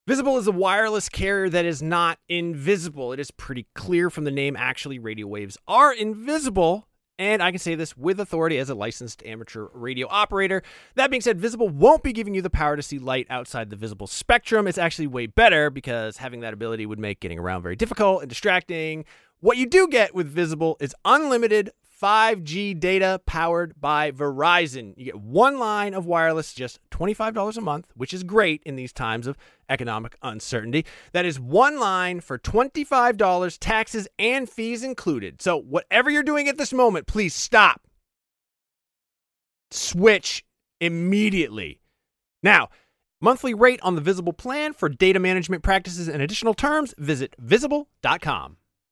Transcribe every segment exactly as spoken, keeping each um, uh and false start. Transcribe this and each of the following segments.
Visible is a wireless carrier that is not invisible. It is pretty clear from the name. Actually, radio waves are invisible, and I can say this with authority as a licensed amateur radio operator. That being said, Visible won't be giving you the power to see light outside the visible spectrum. It's actually way better because having that ability would make getting around very difficult and distracting. What you do get with Visible is unlimited five G data powered by Verizon. You get one line of wireless, just twenty-five dollars a month, which is great in these times of economic uncertainty. That is one line for twenty-five dollars, taxes and fees included. So whatever you're doing at this moment, please stop. Switch immediately. Now, monthly rate on the Visible plan for data management practices and additional terms, visit visible dot com.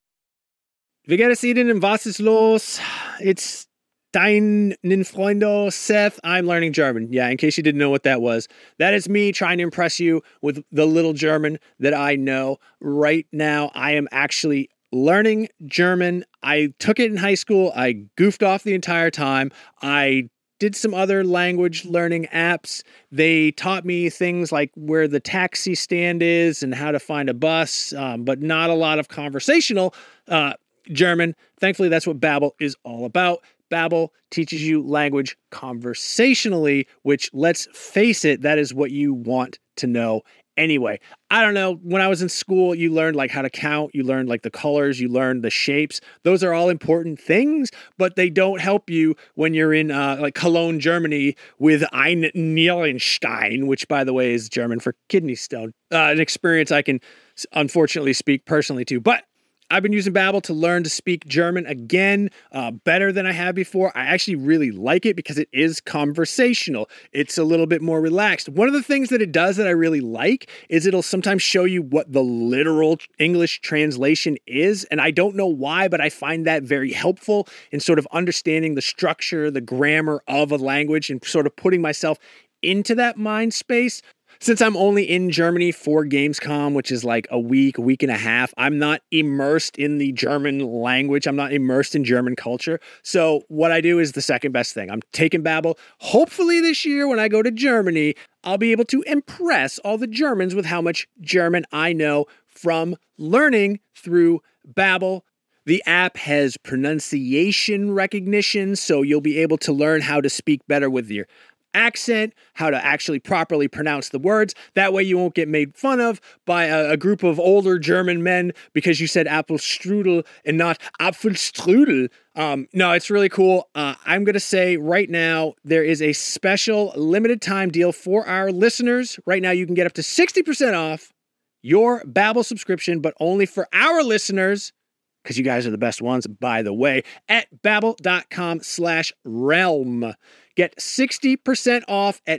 Wie geht es Ihnen? Was ist los? It's deinen Freunde, Seth. I'm learning German. Yeah, in case you didn't know what that was. That is me trying to impress you with the little German that I know. Right now, I am actually learning German. I took it in high school. I goofed off the entire time. I did some other language learning apps. They taught me things like where the taxi stand is and how to find a bus, um, but not a lot of conversational uh German. Thankfully, that's what Babbel is all about. Babbel teaches you language conversationally, which, let's face it, that is what you want to know anyway. I don't know. When I was in school, you learned like how to count. You learned like the colors. You learned the shapes. Those are all important things, but they don't help you when you're in uh, like Cologne, Germany with Ein Nierenstein, which, by the way, is German for kidney stone. Uh, an experience I can unfortunately speak personally to, but I've been using Babbel to learn to speak German again, uh, better than I have before. I actually really like it because it is conversational. It's a little bit more relaxed. One of the things that it does that I really like is it'll sometimes show you what the literal English translation is. And I don't know why, but I find that very helpful in sort of understanding the structure, the grammar of a language and sort of putting myself into that mind space. Since I'm only in Germany for Gamescom, which is like a week, week and a half, I'm not immersed in the German language. I'm not immersed in German culture. So what I do is the second best thing. I'm taking Babbel. Hopefully this year when I go to Germany, I'll be able to impress all the Germans with how much German I know from learning through Babbel. The app has pronunciation recognition, so you'll be able to learn how to speak better with your accent, how to actually properly pronounce the words. That way you won't get made fun of by a, a group of older German men because you said Apfelstrudel and not Apfelstrudel. Um, no, it's really cool. Uh, I'm going to say right now there is a special limited time deal for our listeners. Right now you can get up to sixty percent off your Babbel subscription, but only for our listeners, because you guys are the best ones, by the way, at babbel.com slash realm. Get sixty percent off at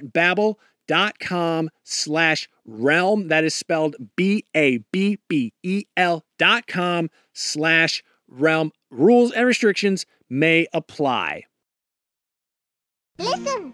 babbel.com slash realm. That is spelled B A B B E L dot com slash realm. Rules and restrictions may apply. Listen.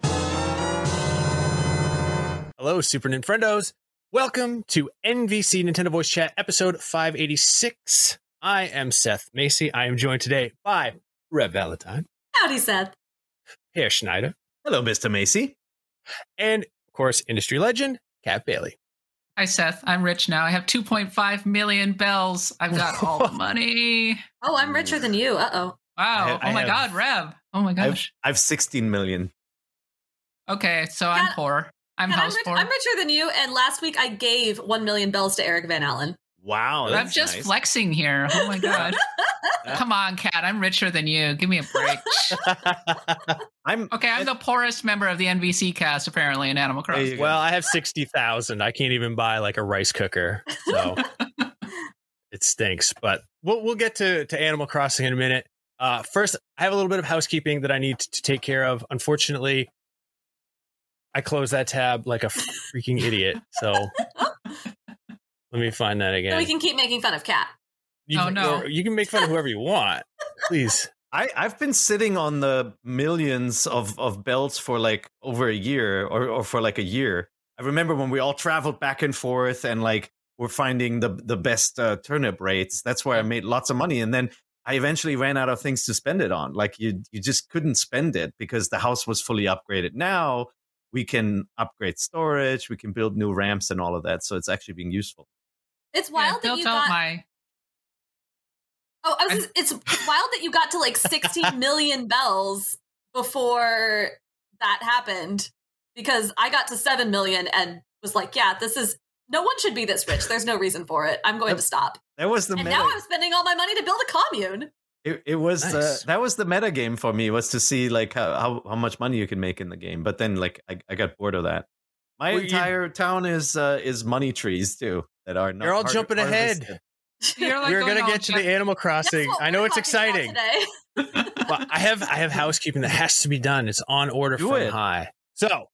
Hello, Super Nintendos. Welcome to N V C Nintendo Voice Chat, episode five eighty-six. I am Seth Macy. I am joined today by Rev Valentine. Howdy, Seth. Herr Schneider. Hello, Mister Macy. And, of course, industry legend, Kat Bailey. Hi, Seth. I'm rich now. I have two point five million bells. I've got all the money. Oh, I'm richer than you. Uh-oh. Wow. I- I oh, my have- God, Rev. Oh, my I've, gosh. I've sixteen million. Okay, so I'm Kat- poor. I'm And I'm, house rich- poor. I'm richer than you, and last week I gave one million bells to Eric Van Allen. Wow, I'm that's just nice. flexing here. Oh, my God. Come on, Kat. I'm richer than you. Give me a break. I'm Okay, I'm the poorest member of the N V C cast, apparently, in Animal There you Crossing. go. Well, I have sixty thousand. I can't even buy like a rice cooker. So it stinks. But we'll, we'll get to, to Animal Crossing in a minute. Uh, first, I have a little bit of housekeeping that I need to take care of. Unfortunately, I closed that tab like a freaking idiot. So let me find that again. So we can keep making fun of Kat. You, Oh, no. or you can make fun of whoever you want. Please. I, I've been sitting on the millions of, of belts for like over a year or, or for like a year. I remember when we all traveled back and forth and like we're finding the the best uh, turnip rates. That's where I made lots of money. And then I eventually ran out of things to spend it on. Like you you just couldn't spend it because the house was fully upgraded. Now we can upgrade storage, we can build new ramps and all of that. So it's actually being useful. It's Yeah, wild I that built you out got. my. Oh, I was. I- Just, it's, it's wild that you got to like sixteen million bells before that happened, because I got to seven million and was like, yeah, this is. No one should be this rich. There's no reason for it. I'm going to stop. That was the And meta. now I'm spending all my money to build a commune. It, it was Nice. uh, that was the meta game for me, was to see like how, how, how much money you can make in the game. But then like I, I got bored of that. My Well, you- entire town is uh, is money trees too that are not. You're all har- jumping ahead. harvested. You're like We're going gonna all get to the Jeff- Animal That's Crossing. what I know we're it's talking about exciting. today. Well, I have I have housekeeping that has to be done. It's on order Do from it. high. So,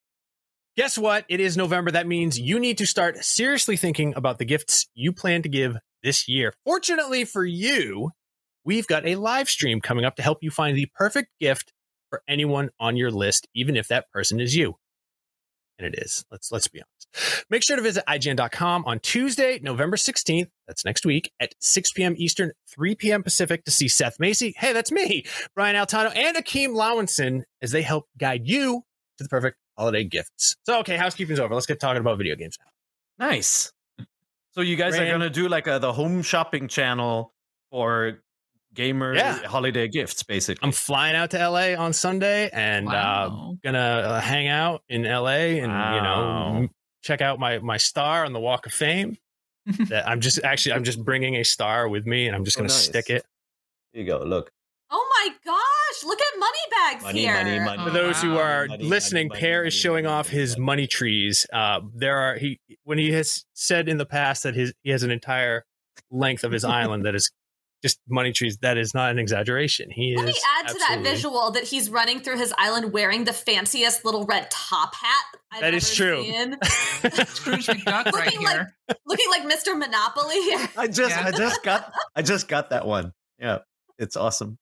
guess what? It is November. That means you need to start seriously thinking about the gifts you plan to give this year. Fortunately for you, we've got a live stream coming up to help you find the perfect gift for anyone on your list, even if that person is you. And it is. Let's let's be honest. Make sure to visit I G N dot com on Tuesday, November sixteenth. That's next week at six p.m. Eastern, three p.m. Pacific to see Seth Macy. Hey, that's me, Brian Altano, and Akeem Lawinson as they help guide you to the perfect holiday gifts. So, okay, housekeeping's over. Let's get talking about video games now. Nice. So you guys Ram. are gonna do like a, the home shopping channel for gamer Yeah. holiday gifts, basically. I'm flying out to L A on Sunday and uh, Wow. gonna uh, hang out in L A and you know Wow. m- check out my my star on the Walk of Fame. That I'm just actually I'm just bringing a star with me and I'm just Oh, gonna nice. stick it. Here you go. Look. Oh my gosh! Look at money bags Money, here. money, money. For those who Wow. are Money, listening, money, Pear money, is showing money, off money, his money. money trees. Uh, there are he when he has said in the past that his he has an entire length of his island that is just money trees. That is not an exaggeration. He Let is me add to that absolutely- visual that he's running through his island wearing the fanciest little red top hat I've That ever is true. seen. Scrooge McDuck right Looking like- here. Looking like Mister Monopoly here. I just Yeah. I just got I just got that one. Yeah. It's awesome.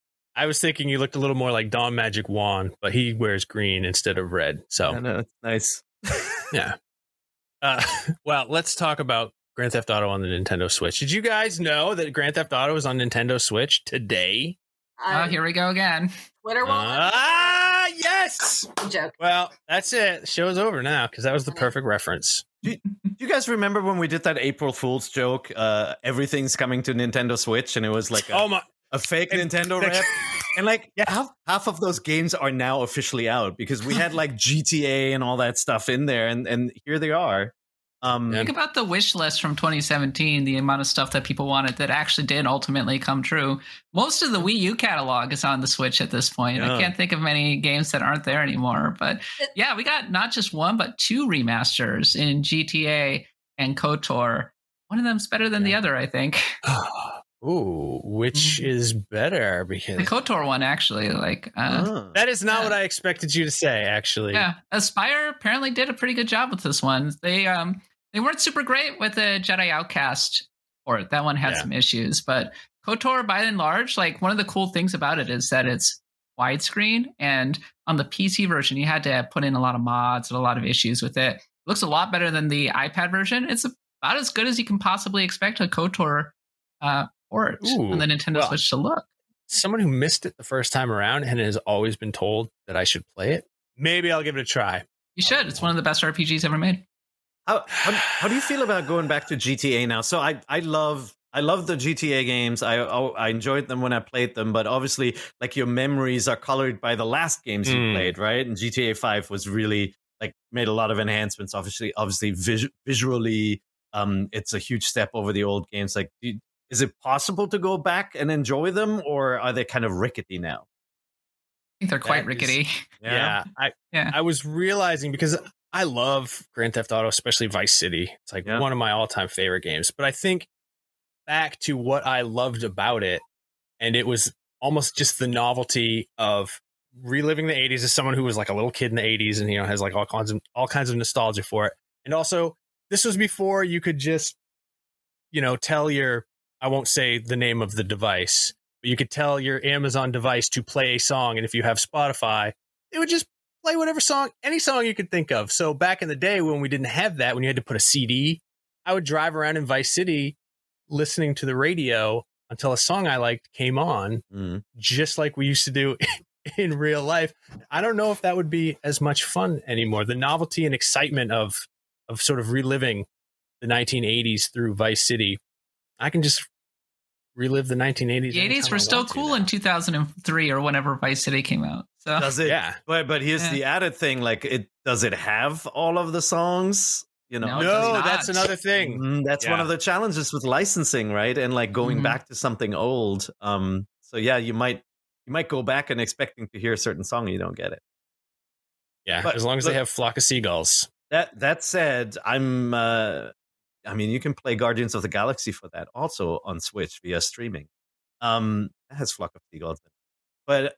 I was thinking you looked a little more like Dawn Magic Wand, but he wears green instead of red. So I know, it's nice. yeah. Uh, well, let's talk about Grand Theft Auto on the Nintendo Switch. Did you guys know that Grand Theft Auto is on Nintendo Switch today? Oh, Uh, here we go again. Twitter won't let me Ah, yes. do it. Joke. Well, that's it. Show's over now because that was the perfect reference. Do you guys remember when we did that April Fool's joke? Uh, everything's coming to Nintendo Switch, and it was like a, Oh my! a fake And- Nintendo rep. And like half, half of those games are now officially out because we had like G T A and all that stuff in there, and and here they are. Um, Yeah. Think about the wish list from twenty seventeen, the amount of stuff that people wanted that actually did ultimately come true. Most of the Wii U catalog is on the Switch at this point. Yeah. I can't think of many games that aren't there anymore. But yeah, we got not just one, but two remasters in G T A and KOTOR. One of them's better than the other, I think. Ooh, which Mhm. is better? Because The KOTOR one, actually. Like, uh, ah. that is not Yeah. what I expected you to say. Actually, yeah, Aspire apparently did a pretty good job with this one. They um they weren't super great with the Jedi Outcast port. That one had Yeah. some issues, but KOTOR by and large, like one of the cool things about it is that it's widescreen, and on the P C version, you had to put in a lot of mods and a lot of issues with it. It looks a lot better than the iPad version. It's about as good as you can possibly expect a KOTOR uh, port Ooh, on the Nintendo well, Switch to look. someone who missed it the first time around and has always been told that I should play it. Maybe I'll give it a try. You should. It's one of the best R P Gs ever made. How, how how do you feel about going back to G T A now? So I I love I love the G T A games. I I enjoyed them when I played them, but obviously, like your memories are colored by the last games you Mm. played, right? And G T A Five was really like made a lot of enhancements. Obviously, obviously vis- visually, um, it's a huge step over the old games. Like, do you- is it possible to go back and enjoy them, or are they kind of rickety now? I think they're quite That is- rickety. Yeah, I Yeah. I was realizing because I love Grand Theft Auto, especially Vice City. It's like Yeah. one of my all-time favorite games. But I think back to what I loved about it, and it was almost just the novelty of reliving the eighties as someone who was like a little kid in the eighties and you know has like all kinds of all kinds of nostalgia for it. And also, this was before you could just you know tell your I won't say the name of the device, but you could tell your Amazon device to play a song, and if you have Spotify, it would just play whatever song, any song you could think of. So back in the day when we didn't have that, when you had to put a C D, I would drive around in Vice City listening to the radio until a song I liked came on, Mm. just like we used to do in real life. I don't know if that would be as much fun anymore. The novelty and excitement of of sort of reliving the nineteen eighties through Vice City. I can just relive the nineteen eighties. The eighties were still cool in two thousand three or whenever Vice City came out. So Does it? Yeah. But but here's Yeah. the added thing: like, it does it have all of the songs? You know, No, it does No, not. that's another thing. Mhm, that's one Yeah. of the challenges with licensing, right? And like going Mhm. back to something old. Um, so yeah, you might you might go back and expecting to hear a certain song, and you don't get it. Yeah, But as long as look- they have Flock of Seagulls. That that said, I'm. Uh, I mean, you can play Guardians of the Galaxy for that also on Switch via streaming. Um, that has Flock of Seagulls, in it. But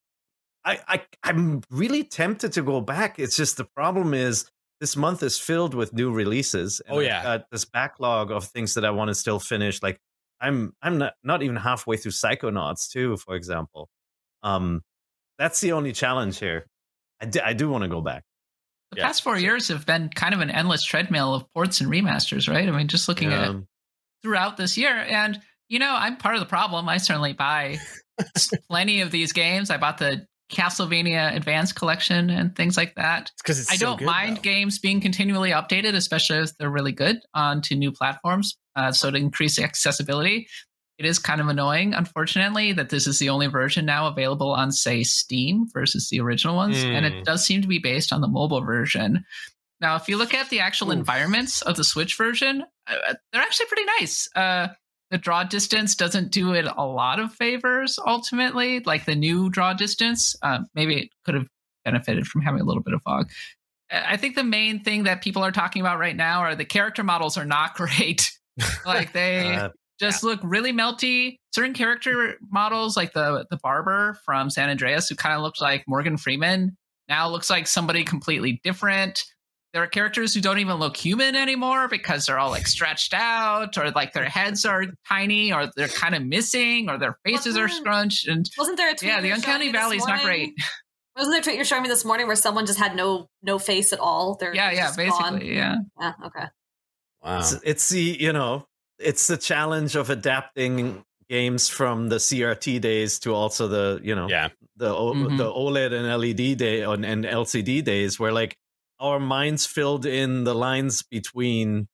I, I I'm really tempted to go back. It's just the problem is this month is filled with new releases. And Oh, I've yeah. got this backlog of things that I want to still finish. Like I'm I'm not not even halfway through Psychonauts too, for example. Um, that's the only challenge here. I, d- I do want to go back. the Yeah. past four years have been kind of an endless treadmill of ports and remasters, right? I mean, just looking at Um, throughout this year. And, you know, I'm part of the problem. I certainly buy plenty of these games. I bought the Castlevania Advanced Collection and things like that. Because it's I so don't good, mind though. games being continually updated, especially if they're really good onto new platforms. Uh, so to increase accessibility, it is kind of annoying, unfortunately, that this is the only version now available on, say, Steam versus the original ones. And Mm. it does seem to be based on the mobile version. Now, if you look at the actual Oof. environments of the Switch version, uh, they're actually pretty nice. Uh, the draw distance doesn't do it a lot of favors, ultimately. Like the new draw distance, uh, maybe it could have benefited from having a little bit of fog. I think the main thing that people are talking about right now are the character models are not great. Like they uh, just look really melty. Certain character models, like the the barber from San Andreas, who kind of looks like Morgan Freeman, now looks like somebody completely different. There are characters who don't even look human anymore because they're all like stretched out, or like their heads are tiny, or they're kind of missing, or their faces are Wasn't- scrunched. And Wasn't there a tweet yeah, the you were showing Uncanny me this Valley is not morning? great. Wasn't there a tweet you're showing me this morning where someone just had no no face at all? They're Yeah, yeah, just gone? basically, yeah. Yeah, okay. Wow. it's, it's the you know it's the challenge of adapting games from the C R T days to also the you know Yeah. the o- Mhm. the OLED and L E D day and, and L C D days where like our minds filled in the lines between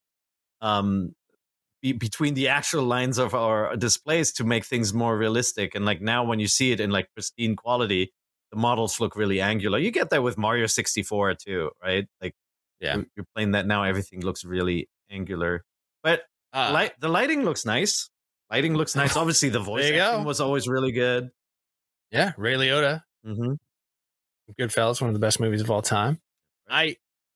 um be, between the actual lines of our displays to make things more realistic. And like now when you see it in like pristine quality, the models look really angular. You get that with Mario sixty-four too, right? Like Yeah. you're- you're playing that now, everything looks really angular. But Uh, light, the lighting looks nice. Lighting looks nice. Obviously, the voice There you acting go. was always really good. yeah, Ray Liotta, Mm-hmm. Goodfellas, one of the best movies of all time. I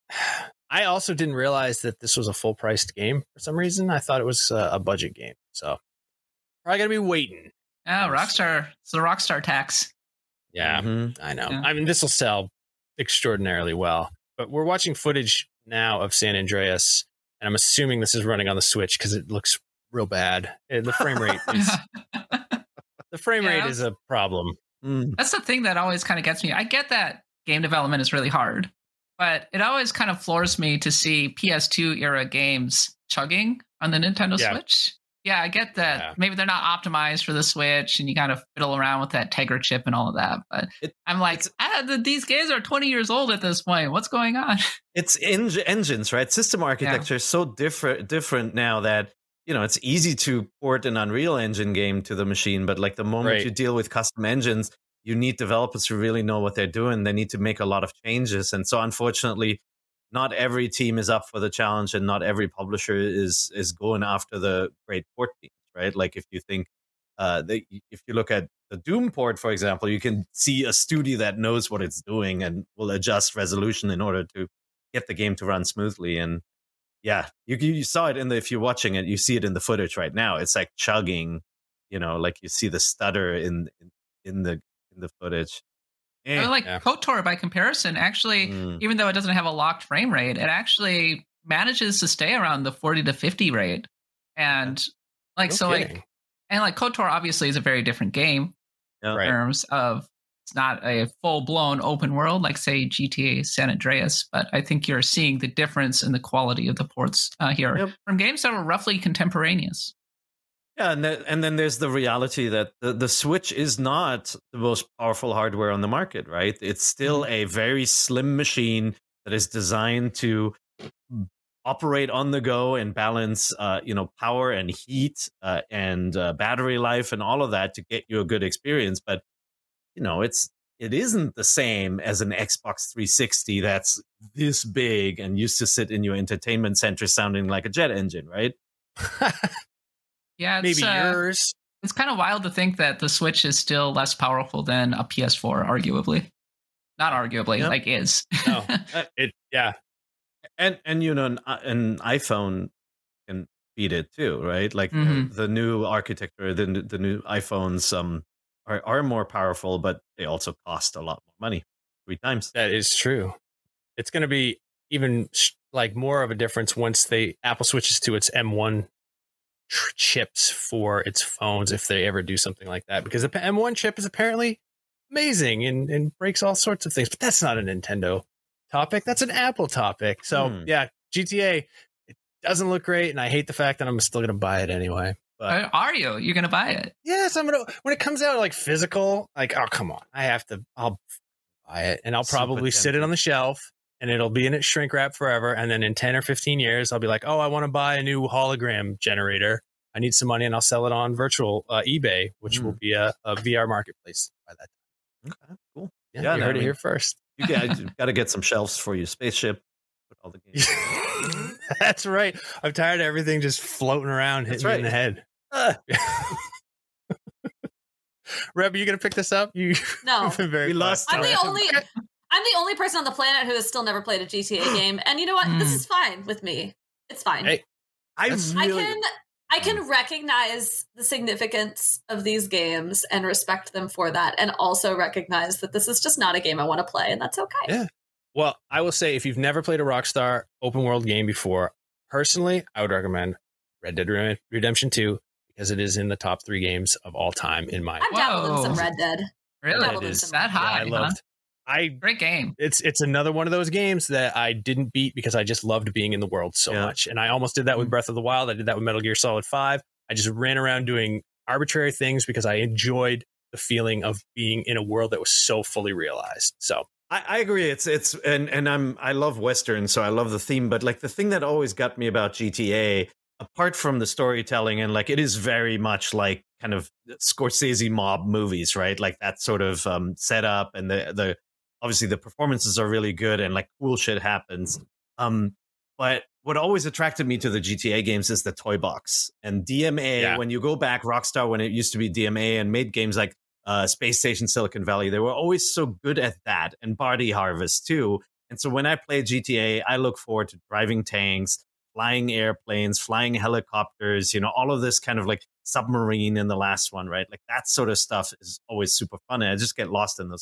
I also didn't realize that this was a full priced game for some reason. I thought it was a, a budget game. So probably gonna be waiting. Yeah, Rockstar. It's the Rockstar tax. Yeah, Mhm. I know. Yeah. I mean, this will sell extraordinarily well. But we're watching footage now of San Andreas, and I'm assuming this is running on the Switch because it looks real bad. And the frame rate is the frame Yeah. rate is a problem. Mm. That's the thing that always kind of gets me. I get that game development is really hard, but it always kind of floors me to see P S two era games chugging on the Nintendo Yeah. Switch. Yeah, I get that. Yeah. Maybe they're not optimized for the Switch, and you kind of fiddle around with that Tegra chip and all of that. But It- I'm like, it's- ah, the, these games are twenty years old at this point. What's going on? It's en- engines, right? System architecture is so different different now that you know it's easy to port an Unreal Engine game to the machine, but like the moment Right. you deal with custom engines, you need developers who really know what they're doing. They need to make a lot of changes, and so unfortunately, not every team is up for the challenge, and not every publisher is is going after the great port teams, right? Like if you think, uh, they, if you look at the Doom port, for example, you can see a studio that knows what it's doing and will adjust resolution in order to get the game to run smoothly. And yeah, you you saw it in the if you're watching it, you see it in the footage right now. It's like chugging, you know, like you see the stutter in in, in the in the footage. I mean, like Yeah. KOTOR, by comparison, actually, Mm. even though it doesn't have a locked frame rate, it actually manages to stay around the forty to fifty rate. And like, No so like, kidding. and like KOTOR obviously is a very different game Yeah. Right. in terms of it's not a full blown open world like, say, G T A San Andreas. But I think you're seeing the difference in the quality of the ports uh, here Yep. from games that were roughly contemporaneous. Yeah, and then, and then there's the reality that the, the Switch is not the most powerful hardware on the market, right? It's still a very slim machine that is designed to operate on the go and balance, uh, you know, power and heat uh, and uh, battery life and all of that to get you a good experience. But you know, it's it isn't the same as an Xbox three sixty that's this big and used to sit in your entertainment center sounding like a jet engine, right? Yeah, it's, Maybe uh, yours. it's kind of wild to think that the Switch is still less powerful than a P S four, arguably. Not arguably, Yep. like is. No, it yeah. And and you know, an, an iPhone can beat it too, right? Like Mhm. the, the new architecture, the the new iPhones um are are more powerful, but they also cost a lot more money, three times. That is true. It's going to be even sh- like more of a difference once they Apple switches to its M one tr- chips for its phones, if they ever do something like that, because the p- M one chip is apparently amazing and, and breaks all sorts of things. But that's not a Nintendo topic. That's an Apple topic. So Hmm. yeah, G T A, it doesn't look great, and I hate the fact that I'm still going to buy it anyway. But Uh, Are you? You're gonna buy it? yes, I'm gonna when it comes out like physical, like oh come on, I have to. I'll buy it, and I'll Super probably sit it tempted. on the shelf, and it'll be in its shrink wrap forever. And then in ten or fifteen years, I'll be like, oh, I want to buy a new hologram generator. I need some money, and I'll sell it on virtual uh, eBay, which Mm. will be a, a V R marketplace by that time. Okay, cool. Yeah, Yeah, you no, heard I it mean- here first. You got to get some shelves for your spaceship. Put all the games. That's right. I'm tired of everything just floating around, That's hitting me in right. the head. Ah, Reb, are you gonna pick this up? You, No. you've been very We lost I'm the quiet. only I'm the only person on the planet who has still never played a G T A game. And you know what? This Mm. is fine with me. It's fine. Hey, I That's- really. I can I can recognize the significance of these games and respect them for that, and also recognize that this is just not a game I want to play, and that's okay. Yeah. Well, I will say if you've never played a Rockstar open world game before, personally, I would recommend Red Dead Red- Redemption two because it is in the top three games of all time in my. I'm dabbled in some Whoa. Red Dead. Really? Dabbled It in is. some That Red Dead. high? I loved. huh? I Great game. it's it's another one of those games that I didn't beat because I just loved being in the world so Yeah. much, and I almost did that with Mm. Breath of the Wild. I did that with Metal Gear Solid five. I just ran around doing arbitrary things because I enjoyed the feeling of being in a world that was so fully realized. So I, I agree. It's it's and and I'm I love Western, so I love the theme. But like the thing that always got me about G T A, apart from the storytelling, and like it is very much like kind of Scorsese mob movies, right? Like that sort of um, setup, and the the obviously the performances are really good, and like cool shit happens. Um, but what always attracted me to the G T A games is the toy box and D M A. Yeah. When you go back, Rockstar, when it used to be D M A and made games like uh, Space Station Silicon Valley, they were always so good at that, and Body Harvest too. And so when I play G T A, I look forward to driving tanks, flying airplanes, flying helicopters, you know, all of this kind of like submarine in the last one, right? Like that sort of stuff is always super fun. And I just get lost in those.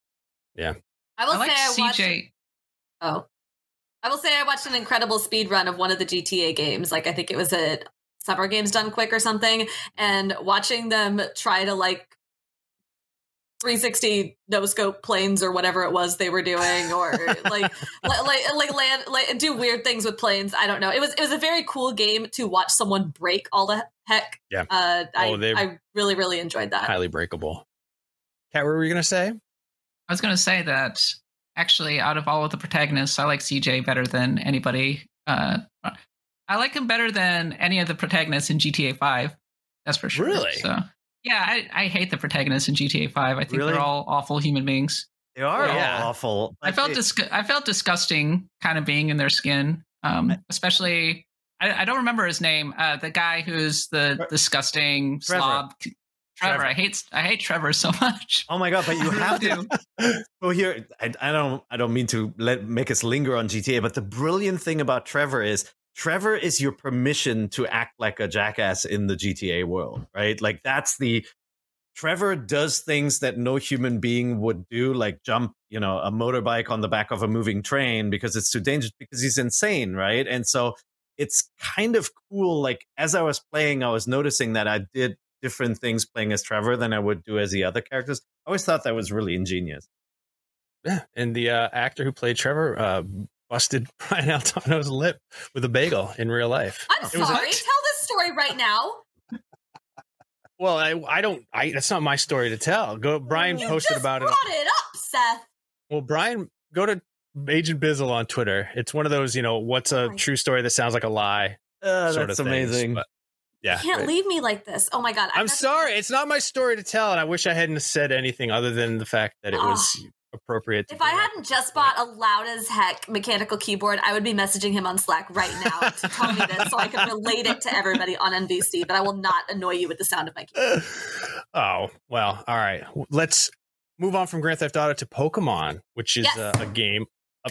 I will I like say I watched. C J. Oh, I will say I watched an incredible speed run of one of the G T A games. Like I think it was a Summer Games Done Quick or something, and watching them try to like three sixty no scope planes or whatever it was they were doing, or like like like land like do weird things with planes. I don't know. It was it was a very cool game to watch someone break all the heck. Yeah. Uh, I Oh, they- I really really enjoyed that. highly breakable. Kat, what were you gonna say? I was going to say that actually, out of all of the protagonists, I like C J better than anybody. Uh, I like him better than any of the protagonists in G T A five. That's for sure. Really? So, yeah, I, I hate the protagonists in G T A five. I think Really? they're all awful human beings. They are Yeah. all awful. I felt it- dis- I felt disgusting, kind of being in their skin. Um, especially, I, I don't remember his name. Uh, the guy who's the Tre- disgusting Trevor. slob. Trevor. Trevor. I hate I hate Trevor so much. Oh my god! But you I have really to. do. Well, here I, I don't. I don't mean to let make us linger on G T A, but the brilliant thing about Trevor is Trevor is your permission to act like a jackass in the G T A world, right? Like that's the Trevor does things that no human being would do, like jump, you know, a motorbike on the back of a moving train because it's too dangerous because he's insane, right? And so it's kind of cool. Like as I was playing, I was noticing that I did different things playing as Trevor than I would do as the other characters. I always thought that was really ingenious. Yeah, and the uh, actor who played Trevor uh, busted Brian Altano's lip with a bagel in real life. I'm It was a- sorry. Tell this story right now. Well, I, I don't. I that's not my story to tell. Go, Brian You posted just about it. brought it up, Seth. Well, Brian, go to Agent Bizzle on Twitter. It's one of those, you know, what's a my- true story that sounds like a lie. Uh, sort that's of things, amazing. but, yeah. You can't right. leave me like this. Oh my god. I I'm have- sorry. It's not my story to tell, and I wish I hadn't said anything other than the fact that it was appropriate. To If I bring up hadn't at just this point. bought a loud as heck mechanical keyboard, I would be messaging him on Slack right now to tell me this so I could relate it to everybody on N B C, but I will not annoy you with the sound of my keyboard. Oh, well, all right. Let's move on from Grand Theft Auto to Pokemon, which is Yes. uh, a game.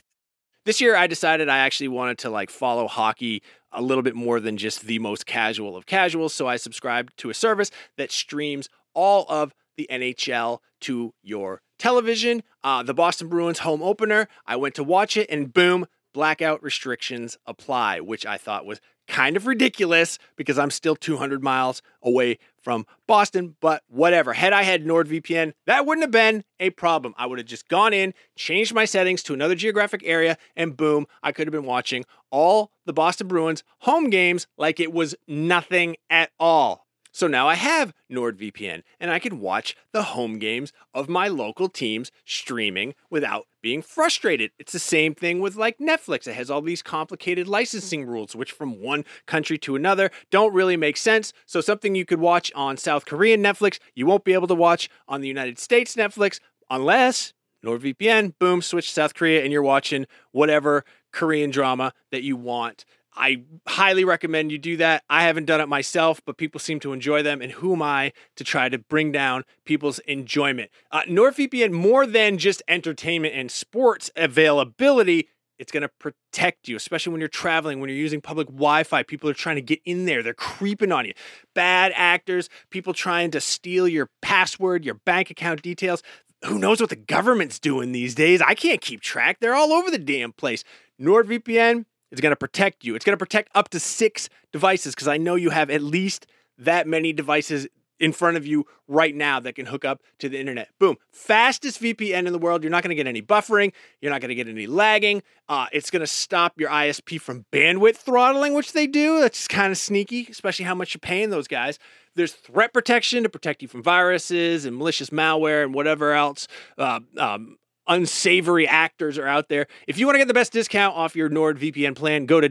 This year, I decided I actually wanted to like follow hockey a little bit more than just the most casual of casuals. So I subscribed to a service that streams all of the N H L to your television. Uh, the Boston Bruins home opener, I went to watch it, and boom, blackout restrictions apply, which I thought was kind of ridiculous because I'm still two hundred miles away from Boston, but whatever. Had I had NordVPN, that wouldn't have been a problem. I would have just gone in, changed my settings to another geographic area, and boom, I could have been watching all the Boston Bruins home games like it was nothing at all. So now I have NordVPN, and I can watch the home games of my local teams streaming without being frustrated. It's the same thing with like Netflix. It has all these complicated licensing rules, which from one country to another don't really make sense. So something you could watch on South Korean Netflix, you won't be able to watch on the United States Netflix unless NordVPN, boom, switch to South Korea, and you're watching whatever Korean drama that you want. I highly recommend you do that. I haven't done it myself, but people seem to enjoy them, and who am I to try to bring down people's enjoyment? Uh, NordVPN, more than just entertainment and sports availability, it's going to protect you, especially when you're traveling, when you're using public Wi-Fi. People are trying to get in there. They're creeping on you. Bad actors, people trying to steal your password, your bank account details. Who knows what the government's doing these days? I can't keep track. They're all over the damn place. NordVPN, it's going to protect you. It's going to protect up to six devices because I know you have at least that many devices in front of you right now that can hook up to the internet. Boom. Fastest V P N in the world. You're not going to get any buffering. You're not going to get any lagging. Uh, it's going to stop your I S P from bandwidth throttling, which they do. That's kind of sneaky, especially how much you're paying those guys. There's threat protection to protect you from viruses and malicious malware and whatever else. Uh, um, unsavory actors are out there. If you want to get the best discount off your NordVPN plan, go to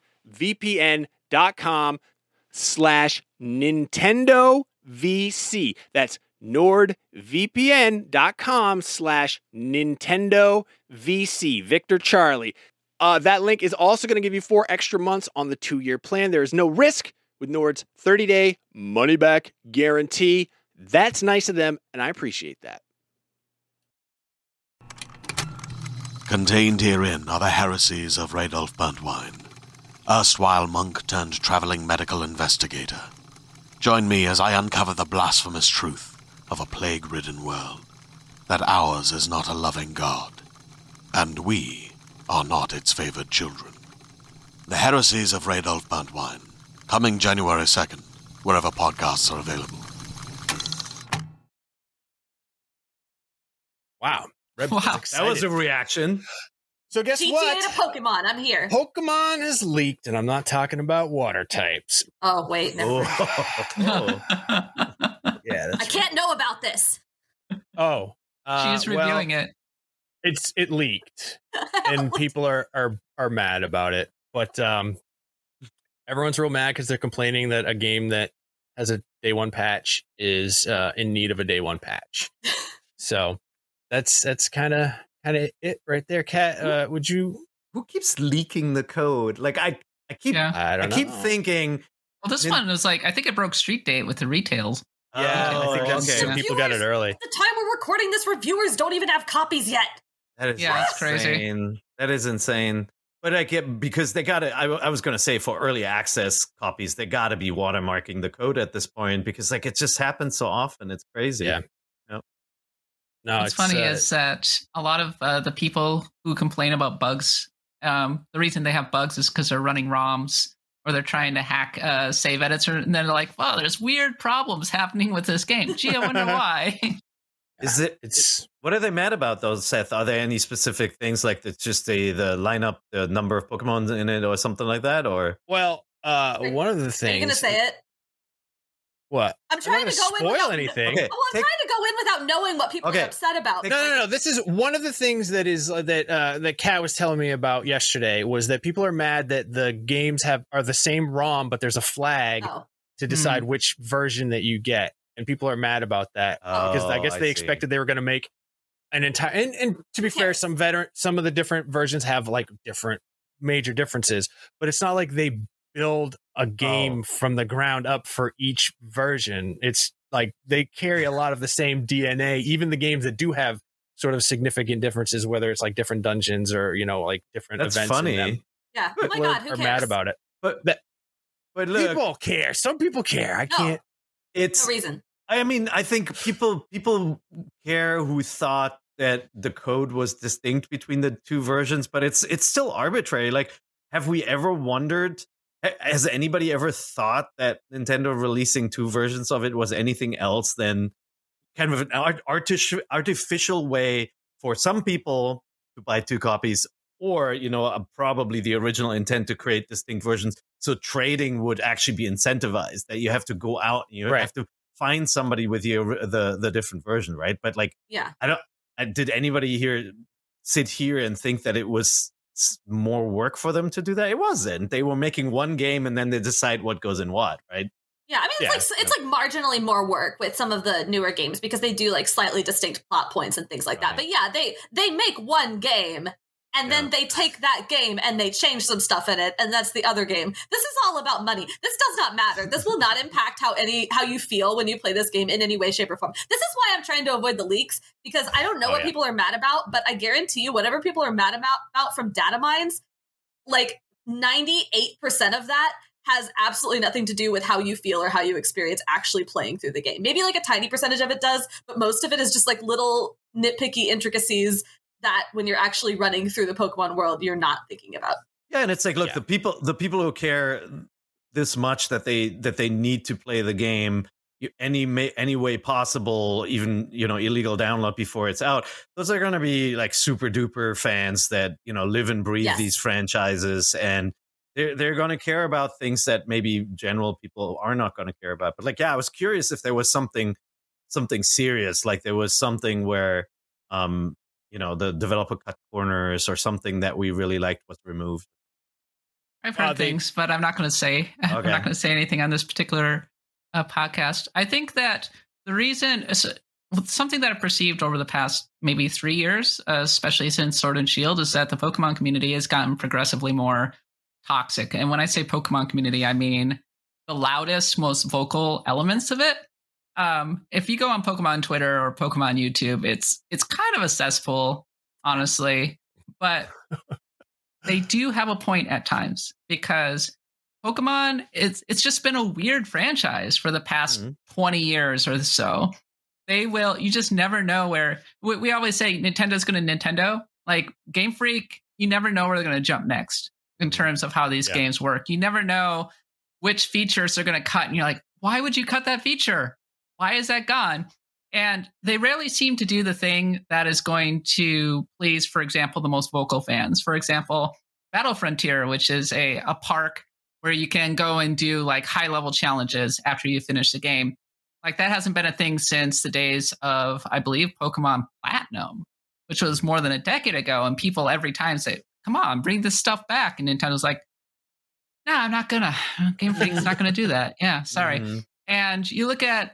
nordvpn.com slash Nintendo VC. That's nordvpn.com slash Nintendo VC. Victor Charlie. Uh, that link is also going to give you four extra months on the two-year plan. There is no risk with Nord's thirty-day money-back guarantee. That's nice of them, and I appreciate that. Contained herein are the heresies of Radolf Burntwine, erstwhile monk turned traveling medical investigator. Join me as I uncover the blasphemous truth of a plague-ridden world, that ours is not a loving God, and we are not its favored children. The heresies of Radolf Burntwine, coming January second, wherever podcasts are available. Wow. Red Wow. Bull's That excited. was a reaction. So guess G T A what? to Pokemon. I'm here. Pokemon has leaked, and I'm not talking about water types. Oh, wait. Never mind. Oh. Yeah, I can't know about this. Oh, uh, She's well, reviewing it. It's it leaked, and people are are are mad about it. But um, everyone's real mad because they're complaining that a game that has a day one patch is uh, in need of a day one patch. So that's that's kind of kind of it right there. Kat, uh, would you? Who keeps leaking the code? Like I, I keep, Yeah. I I don't keep know. thinking. Well, this Then- one was like, I think it broke street date with the retails. Yeah, Oh, I think that's okay. some people got it Reviewers- early. At the time we're recording this, reviewers don't even have copies yet. That is Yeah, it's crazy. insane. That is insane. But I get because they got it. I, I was going to say for early access copies, they got to be watermarking the code at this point because like it just happens so often. It's crazy. Yeah. No, What's funny uh, is that a lot of uh, the people who complain about bugs, um, the reason they have bugs is because they're running ROMs or they're trying to hack uh, save edits, or, and they're like, "Wow, there's weird problems happening with this game. Gee, I wonder why." Is it? it's What are they mad about though, Seth? Are there any specific things like it's just the the lineup, the number of Pokemon in it, or something like that? Or well, uh, one of the Are you things. going to say it? What? I'm trying not to gonna go in spoil without anything. Okay. Well, I'm Take- trying to go in without knowing what people Okay. are upset about. Take- No, no, no. This is one of the things that is uh, that uh, that Kat was telling me about yesterday was that people are mad that the games have are the same ROM, but there's a flag Oh. to decide which version that you get, and people are mad about that Oh, because I guess I they see. expected they were going to make an entire. And, and to be Who fair, cares? some veteran, some of the different versions have like different major differences, but it's not like they build a game Oh. from the ground up for each version. It's like they carry a lot of the same D N A, even the games that do have sort of significant differences, whether it's like different dungeons or, you know, like different That's events. in them. funny. Yeah. Oh my People god, are, who are cares? mad about it. But That- but look, People care. Some people care. I No. can't. it's No reason. I mean, I think people people care who thought that the code was distinct between the two versions, but it's it's still arbitrary. Like, have we ever wondered? ha- Has anybody ever thought that Nintendo releasing two versions of it was anything else than kind of an art, artific- artificial way for some people to buy two copies, or you know, uh, probably the original intent to create distinct versions, so trading would actually be incentivized. That you have to go out and you Right. have to find somebody with the ori- the the different version, right? But like, Yeah. I don't. I, did anybody here sit here and think that it was s- more work for them to do that? It wasn't. They were making one game and then they decide what goes in what, right? Yeah, I mean, Yeah. it's like it's like marginally more work with some of the newer games because they do like slightly distinct plot points and things like that. Right. But yeah, they they make one game and then Yeah. they take that game and they change some stuff in it, and that's the other game. This is all about money. This does not matter. This will not impact how any how you feel when you play this game in any way, shape, or form. This is why I'm trying to avoid the leaks because I don't know Oh, what yeah. people are mad about, but I guarantee you, whatever people are mad about, about from data mines, like ninety-eight percent of that has absolutely nothing to do with how you feel or how you experience actually playing through the game. Maybe like a tiny percentage of it does, but most of it is just like little nitpicky intricacies that when you're actually running through the Pokemon world, you're not thinking about. Yeah, and it's like, look, Yeah. the people the people who care this much that they that they need to play the game you- any ma- any way possible, even you know illegal download before it's out. Those are going to be like super duper fans that you know live and breathe Yes. these franchises, and they're they're going to care about things that maybe general people are not going to care about. But like, yeah, I was curious if there was something something serious, like there was something where um you know the developer cut corners or something that we really liked was removed. I've heard Uh, they- things, but I'm not going to say. I'm Okay. not going to say anything on this particular uh, podcast. I think that the reason, something that I've perceived over the past maybe three years, uh, especially since Sword and Shield, is that the Pokemon community has gotten progressively more toxic. And when I say Pokemon community, I mean the loudest, most vocal elements of it. Um, if you go on Pokemon Twitter or Pokemon YouTube, it's it's kind of a cesspool, honestly. But they do have a point at times because Pokemon, it's it's just been a weird franchise for the past Mhm. twenty years or so. They will, you just never know where, we, we always say Nintendo's going to Nintendo. Like Game Freak, you never know where they're going to jump next in terms of how these Yeah. games work. You never know which features they're going to cut. And you're like, why would you cut that feature? Why is that gone? And they rarely seem to do the thing that is going to please, for example, the most vocal fans. For example, Battle Frontier, which is a, a park where you can go and do like high level challenges after you finish the game. Like that hasn't been a thing since the days of, I believe, Pokemon Platinum, which was more than a decade ago. And people every time say, come on, bring this stuff back. And Nintendo's like, no, I'm not gonna. Game Freak's not gonna do that. Yeah, sorry. Mhm. And you look at,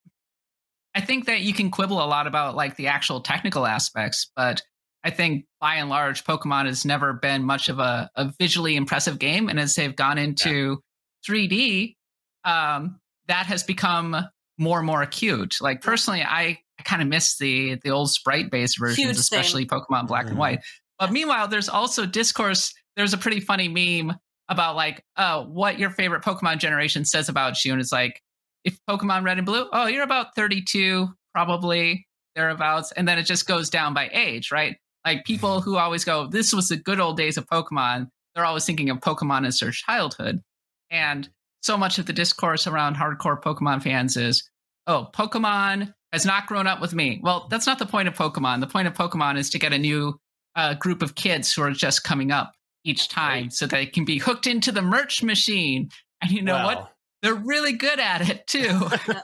I think that you can quibble a lot about like the actual technical aspects, but I think by and large, Pokemon has never been much of a, a visually impressive game. And as they've gone into three D, um, that has become more and more acute. Like personally, I, I kind of miss the the old sprite based versions, Huge especially Pokemon Black Mhm. and White. But meanwhile, there's also discourse. There's a pretty funny meme about like, oh, what your favorite Pokemon generation says about you. And it's like, if Pokemon Red and Blue, oh, you're about thirty-two, probably thereabouts. And then it just goes down by age, right? Like people who always go, this was the good old days of Pokemon. They're always thinking of Pokemon as their childhood. And so much of the discourse around hardcore Pokemon fans is, oh, Pokemon has not grown up with me. Well, that's not the point of Pokemon. The point of Pokemon is to get a new uh, group of kids who are just coming up each time so they can be hooked into the merch machine. And you know what? Well, They're really good at it too.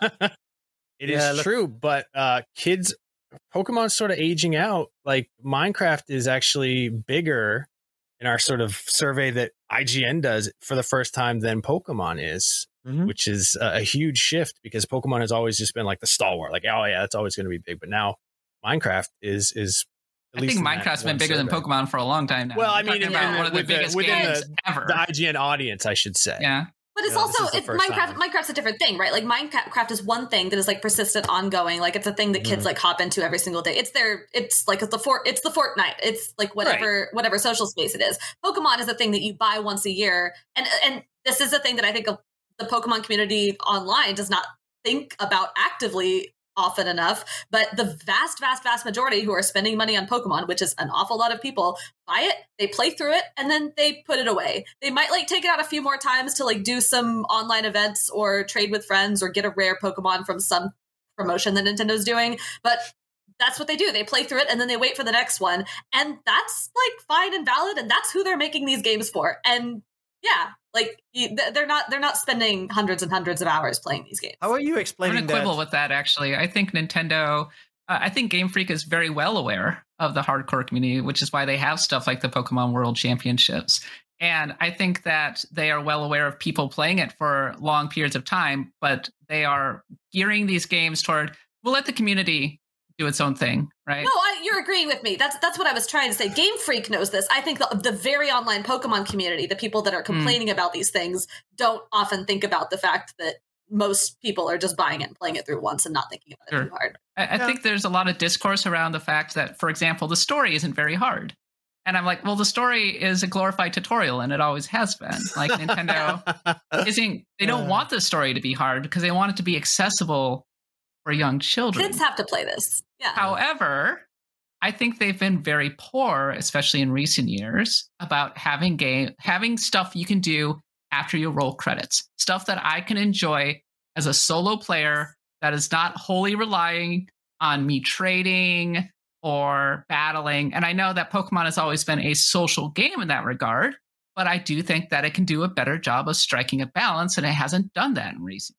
It is Yeah, look- true, but uh, kids, Pokemon's sort of aging out. Like Minecraft is actually bigger in our sort of survey that I G N does for the first time than Pokemon is, Mhm. which is a, a huge shift because Pokemon has always just been like the stalwart. Like, oh yeah, it's always going to be big. But now Minecraft is is. At I least think in that Minecraft's been one bigger than survey. Pokemon for a long time now. Well, I We're mean, talking in- about one of the with the- biggest within games the- ever. The I G N audience, I should say. yeah. But it's Yeah, this also is the it's first Minecraft. time. Minecraft's a different thing, right? Like Minecraft is one thing that is like persistent, ongoing. Like it's a thing that kids Mhm. like hop into every single day. It's their. It's like it's the fort. It's the Fortnite. It's like whatever whatever social space it is. Pokemon is a thing that you buy once a year, and and this is a thing that I think of the Pokemon community online does not think about actively often enough. But the vast, vast, vast majority who are spending money on Pokemon, which is an awful lot of people, buy it, they play through it, and then they put it away. They might like take it out a few more times to like do some online events or trade with friends or get a rare Pokemon from some promotion that Nintendo's doing. But that's what they do. They play through it and then they wait for the next one. And that's like fine and valid. And that's who they're making these games for. And yeah, like you- th- they're not they're not spending hundreds and hundreds of hours playing these games. How are you I'm explaining going to quibble that? with that, actually. I think Nintendo, uh, I think Game Freak is very well aware of the hardcore community, which is why they have stuff like the Pokemon World Championships. And I think that they are well aware of people playing it for long periods of time, but they are gearing these games toward, we'll let the community do its own thing, right? No, I, you're agreeing with me. That's that's what I was trying to say. Game Freak knows this. I think the, the very online Pokemon community, the people that are complaining about these things, don't often think about the fact that most people are just buying it and playing it through once and not thinking about it Sure. too hard. I, I Yeah. think there's a lot of discourse around the fact that, for example, the story isn't very hard. And I'm like, well, the story is a glorified tutorial, and it always has been. Like Nintendo isn't, they don't Uh. want the story to be hard because they want it to be accessible for young children. Kids have to play this. Yeah. However, I think they've been very poor, especially in recent years, about having game having stuff you can do after you roll credits. Stuff that I can enjoy as a solo player that is not wholly relying on me trading or battling. And I know that Pokemon has always been a social game in that regard, but I do think that it can do a better job of striking a balance, and it hasn't done that in recent.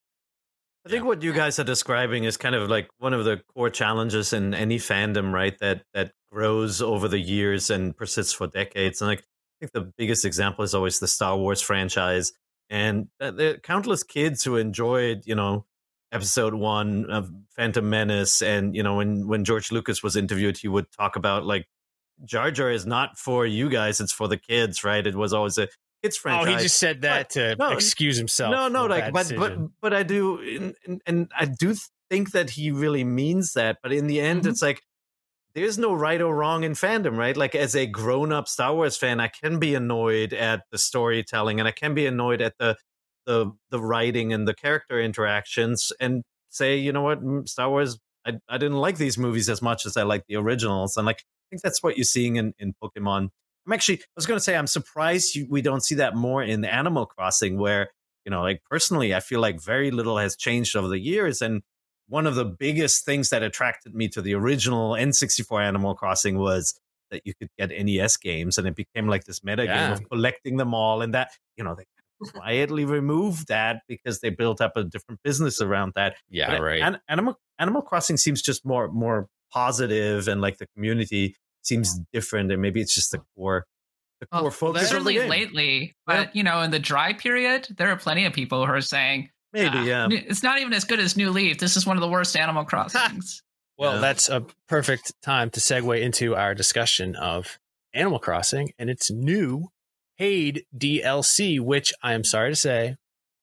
I think what you guys are describing is kind of like one of the core challenges in any fandom, right? That that grows over the years and persists for decades. And like I think the biggest example is always the Star Wars franchise, and th- there are countless kids who enjoyed, you know, Episode One of Phantom Menace, and you know, when when George Lucas was interviewed, he would talk about like Jar Jar is not for you guys; it's for the kids, right? It was always a kids Oh, franchise. he just said that to No, excuse himself. No, no, for a like, bad but but decision. but I do, and, and, and I do think that he really means that. But in the end, Mhm. it's like there's no right or wrong in fandom, right? Like as a grown-up Star Wars fan, I can be annoyed at the storytelling, and I can be annoyed at the the the writing and the character interactions, and say, you know what, mm, Star Wars, I I didn't like these movies as much as I like the originals, and like I think that's what you're seeing in in Pokemon. I'm actually, I was going to say, I'm surprised you, we don't see that more in Animal Crossing, where, you know, like personally, I feel like very little has changed over the years. And one of the biggest things that attracted me to the original N sixty-four Animal Crossing was that you could get N E S games, and it became like this meta Yeah. game of collecting them all. And that, you know, they quietly removed that because they built up a different business around that. Yeah, But right. An- Animal Animal Crossing seems just more more positive, and like the community seems different, and maybe it's just the core the core Well, focus of the certainly game. lately, but you know, in the dry period, there are plenty of people who are saying, Maybe, "Ah, yeah. n- it's not even as good as New Leaf. This is one of the worst Animal Crossings." Well, Yeah. that's a perfect time to segue into our discussion of Animal Crossing and its new paid D L C, which I am sorry to say,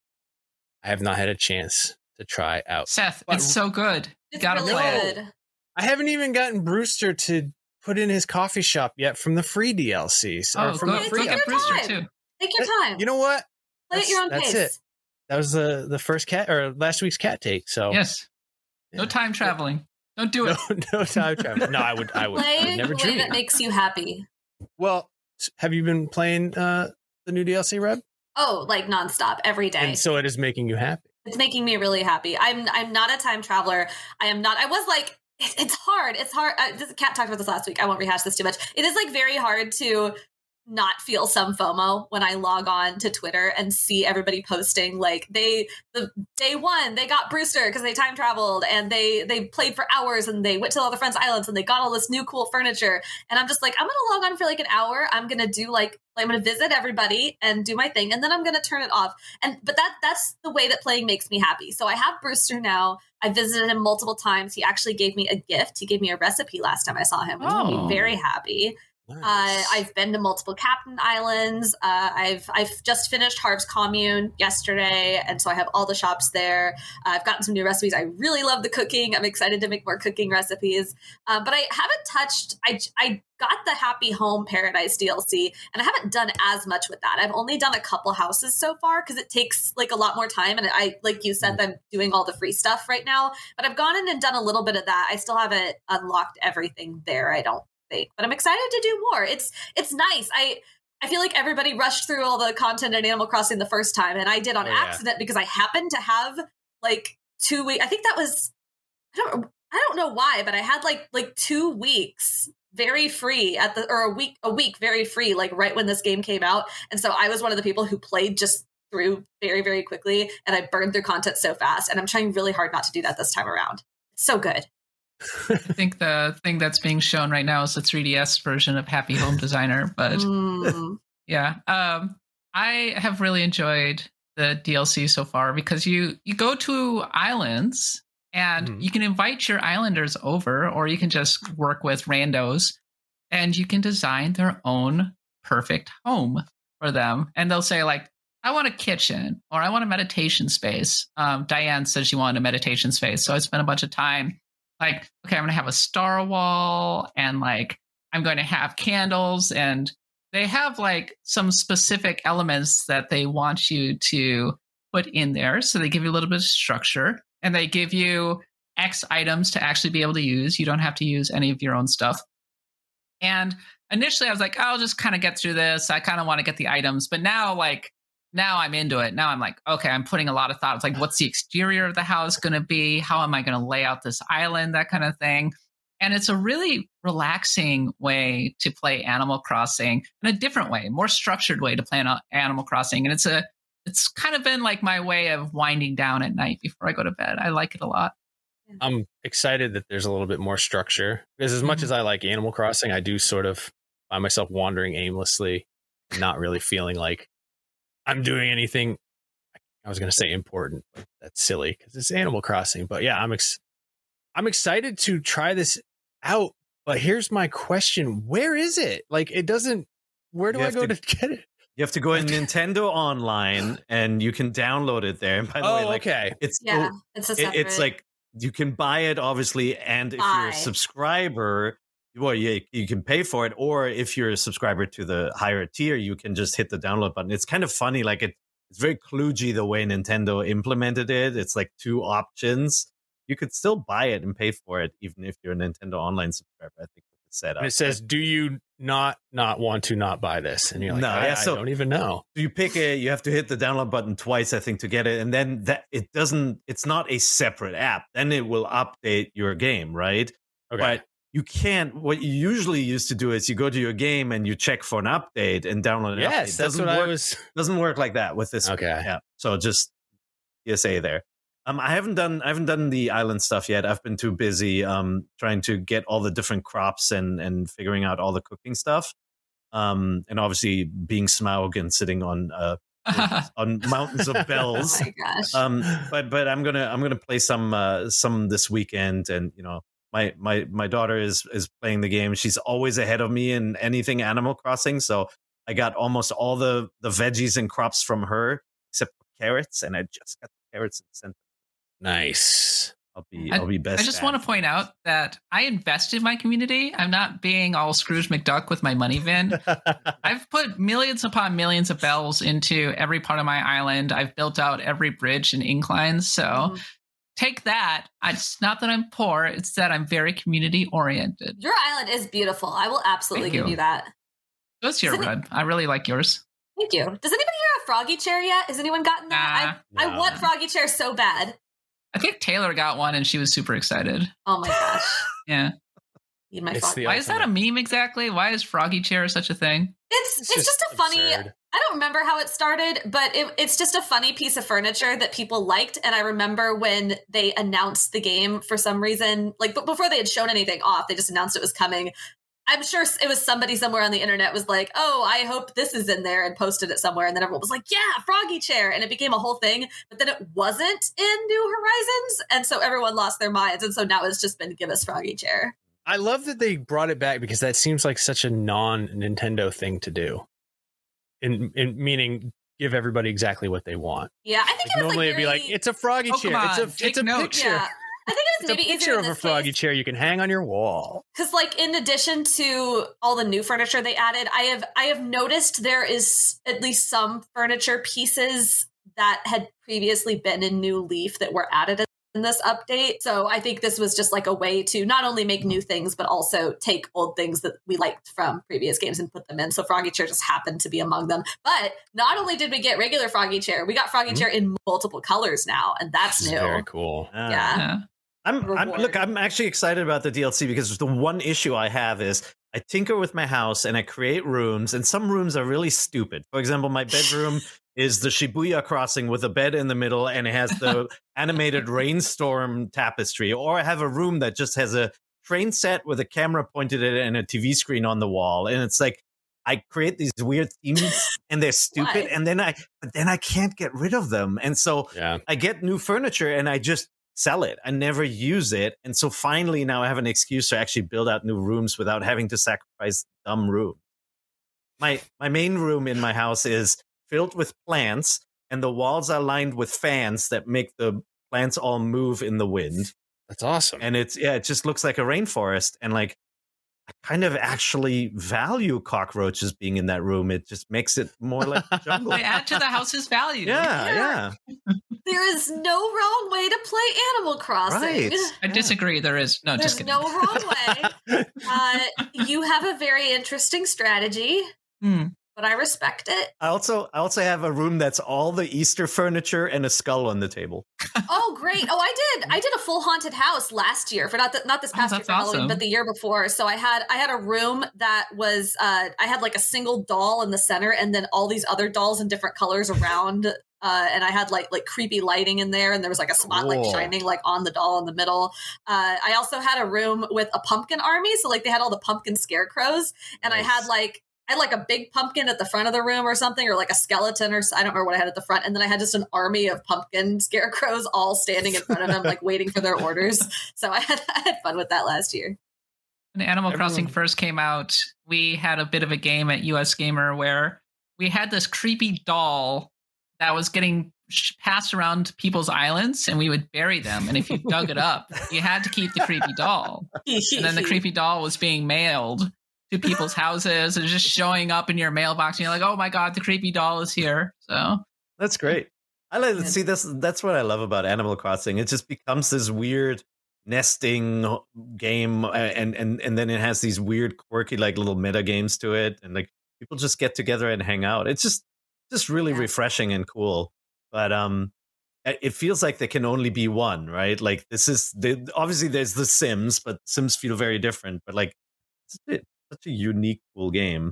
I have not had a chance to try out. Seth, But- it's so good. You It's gotta really play it. good. I haven't even gotten Brewster to put in his coffee shop yet from the free D L C. So, Oh, from go, the Take free go your get Brewster time. too. Take your time. You know what? Play at your own That's- pace. that's it. That was the the first cat or last week's cat take. So Yes. No Yeah. time traveling. Don't do no, it. no time travel. No, I would I would, I Play would never the way dream. that makes you happy. Well, s- have you been playing uh, the new D L C, Reb? Oh, like nonstop every day. And so it is making you happy. It's making me really happy. I'm I'm not a time traveler. I am not. I was like, it, it's hard. It's hard. Uh, this, Kat talked about this last week. I won't rehash this too much. It is like very hard to not feel some FOMO when I log on to Twitter and see everybody posting like they the day one they got Brewster because they time traveled and they they played for hours and they went to all the friends' islands and they got all this new cool furniture, and I'm just like, I'm gonna log on for like an hour. I'm gonna do like I'm gonna visit everybody and do my thing, and then I'm gonna turn it off. And but that that's the way that playing makes me happy. So I have Brewster now. I visited him multiple times. He actually gave me a gift. He gave me a recipe last time I saw him, which Oh. made me very happy. Nice. Uh, I've been to multiple Captain Islands. Uh, I've I've just finished Harv's Commune yesterday, and so I have all the shops there. Uh, I've gotten some new recipes. I really love the cooking. I'm excited to make more cooking recipes. Um, but I haven't touched. I I got the Happy Home Paradise D L C, and I haven't done as much with that. I've only done a couple houses so far because it takes like a lot more time. And I, like you said, I'm doing all the free stuff right now. But I've gone in and done a little bit of that. I still haven't unlocked everything there, I don't think, but I'm excited to do more. It's it's nice. I I feel like everybody rushed through all the content in Animal Crossing the first time, and I did on Oh, yeah. accident because I happened to have like two weeks. I think that was I don't I don't know why, but I had like like two weeks very free at the or a week a week very free like right when this game came out, and so I was one of the people who played just through very very quickly, and I burned through content so fast, and I'm trying really hard not to do that this time around. It's so good. I think the thing that's being shown right now is the three D S version of Happy Home Designer. But Mm. yeah, um, I have really enjoyed the D L C so far because you you go to islands and Mhm. you can invite your islanders over, or you can just work with randos, and you can design their own perfect home for them. And they'll say like, I want a kitchen or I want a meditation space. Um, Diane said she wanted a meditation space, so I spent a bunch of time like, okay, I'm going to have a star wall, and like I'm going to have candles, and they have like some specific elements that they want you to put in there. So they give you a little bit of structure, and they give you X items to actually be able to use. You don't have to use any of your own stuff. And initially I was like, I'll just kind of get through this. I kind of want to get the items, but now like, now I'm into it. Now I'm like, okay, I'm putting a lot of thought. It's like, what's the exterior of the house going to be? How am I going to lay out this island? That kind of thing. And it's a really relaxing way to play Animal Crossing, in a different way, more structured way to play Animal Crossing. And it's a, it's kind of been like my way of winding down at night before I go to bed. I like it a lot. I'm excited that there's a little bit more structure, because as much Mhm. as I like Animal Crossing, I do sort of find myself wandering aimlessly, not really feeling like I'm doing anything. I was going to say important, but that's silly because it's Animal Crossing. But yeah, I'm ex- I'm excited to try this out. But here's my question: where is it? Like, it doesn't. Where do You I have go to, to- get it? You have to go in Nintendo Online and you can download it there. And by the way, Oh, like okay. it's Yeah, it's a it- separate. it's like you can buy it obviously, and if you're Buy. a subscriber, well, yeah, you can pay for it, or if you're a subscriber to the higher tier, you can just hit the download button. It's kind of funny, like it, it's very kludgy the way Nintendo implemented it. It's like two options. You could still buy it and pay for it, even if you're a Nintendo Online subscriber. I think it's set up. And it says, "Do you not not want to not buy this?" And you're like, No, I, yeah, so- I don't even know. you pick it, you have to hit the download button twice, I think, to get it, and then that it doesn't. It's not a separate app. Then it will update your game, right? Okay. But you can't. What you usually used to do is you go to your game and you check for an update and download an update. yes, It that's doesn't what work, I was. Doesn't work like that with this. Okay. Yeah. So just P S A there. Um, I haven't done. I haven't done the island stuff yet. I've been too busy um trying to get all the different crops and and figuring out all the cooking stuff. Um, and obviously being Smaug and sitting on uh on mountains of oh bells. my gosh. um but but i'm gonna i'm gonna play some uh some this weekend, and you know my my my daughter is is playing the game. She's always ahead of me in anything Animal Crossing, so I got almost all the the veggies and crops from her except for carrots, and I just got the carrots and sent Nice. I'll be I- I'll be best I just dad. want to point out that I invest in my community. I'm not being all Scrooge McDuck with my money bin. I've put millions upon millions of bells into every part of my island. I've built out every bridge and incline. So Mhm. take that. It's not that I'm poor. It's that I'm very community oriented. Your island is beautiful. I will absolutely Thank give you. you that. What's your Isn't it- red? I really like yours. Thank you. Does anybody hear a froggy chair yet? Has anyone gotten that? I, I Nah. want froggy chair so bad. I think Taylor got one and she was super excited. Oh my gosh. Yeah. Need my It's froggy. the Why is that a meme exactly? Why is froggy chair such a thing? It's It's it's, just, just a funny. absurd. I don't remember how it started, but it, it's just a funny piece of furniture that people liked. And I remember when they announced the game for some reason, like but before they had shown anything off, they just announced it was coming. I'm sure it was somebody somewhere on the internet was like, "Oh, I hope this is in there," and posted it somewhere. And then everyone was like, "Yeah, Froggy Chair," and it became a whole thing. But then it wasn't in New Horizons, and so everyone lost their minds. And so now it's just been give us Froggy Chair. I love that they brought it back because that seems like such a non-Nintendo thing to do. In, in meaning, give everybody exactly what they want. Yeah, I think Like, it was normally like it'd be very, like, it's a froggy chair. Pokemon, It's a take it's a note. picture. yeah. I think it was It's a maybe easier picture in of a this froggy case. chair you can hang on your wall. Because, like, in addition to all the new furniture they added, I have I have noticed there is at least some furniture pieces that had previously been in New Leaf that were added in this update. So I think this was just like a way to not only make new things, but also take old things that we liked from previous games and put them in. So Froggy Chair just happened to be among them. But not only did we get regular Froggy Chair, we got Froggy Mhm. Chair in multiple colors now, and that's This is new. very cool. Ah. Yeah. Yeah. I'm, I'm Reward. look. I'm actually excited about the D L C because the one issue I have is I tinker with my house and I create rooms, and some rooms are really stupid. For example, my bedroom is the Shibuya crossing with a bed in the middle, and it has the animated rainstorm tapestry. Or I have a room that just has a train set with a camera pointed at it and a T V screen on the wall, and it's like I create these weird themes, and they're stupid, Why? and then I but then I can't get rid of them, and so Yeah. I get new furniture and I just sell it. I never use it. And so finally now I have an excuse to actually build out new rooms without having to sacrifice dumb room. My my main room in my house is filled with plants, and the walls are lined with fans that make the plants all move in the wind. That's awesome. And it's yeah, it just looks like a rainforest. And like I kind of actually value cockroaches being in that room. It just makes it more like jungle. They add to the house's value. Yeah, yeah. There is no wrong way to play Animal Crossing. Right. I disagree. There is no, just There's kidding. no wrong way. Uh, you have a very interesting strategy, Hmm. but I respect it. I also I also have a room that's all the Easter furniture and a skull on the table. Oh, great! Oh, I did. I did a full haunted house last year for not the, not this Oh, past year that's for Halloween, awesome. but the year before. So I had I had a room that was uh, I had like a single doll in the center, and then all these other dolls in different colors around. Uh, and I had like like creepy lighting in there, and there was like a spotlight Cool. shining like on the doll in the middle. Uh, I also had a room with a pumpkin army, so like they had all the pumpkin scarecrows, and I had Nice. like I had like a big pumpkin at the front of the room or something, or like a skeleton, or s- I don't remember what I had at the front, and then I had just an army of pumpkin scarecrows all standing in front of him, like waiting for their orders. So I had I had fun with that last year. When Animal Everyone- Crossing first came out, we had a bit of a game at U S Gamer where we had this creepy doll that was getting sh- passed around people's islands, and we would bury them. And if you dug it up, you had to keep the creepy doll. And then the creepy doll was being mailed to people's houses and just showing up in your mailbox. And you're like, oh my God, the creepy doll is here. So That's great. I like Yeah. see this. That's what I love about Animal Crossing. It just becomes this weird nesting game, uh, and and and then it has these weird, quirky, like little meta games to it, and like people just get together and hang out. It's just just really Yeah. refreshing and cool. But um, it it feels like there can only be one, right? Like this is the obviously there's the Sims, but Sims feel very different. But like it's a, such a unique, cool game.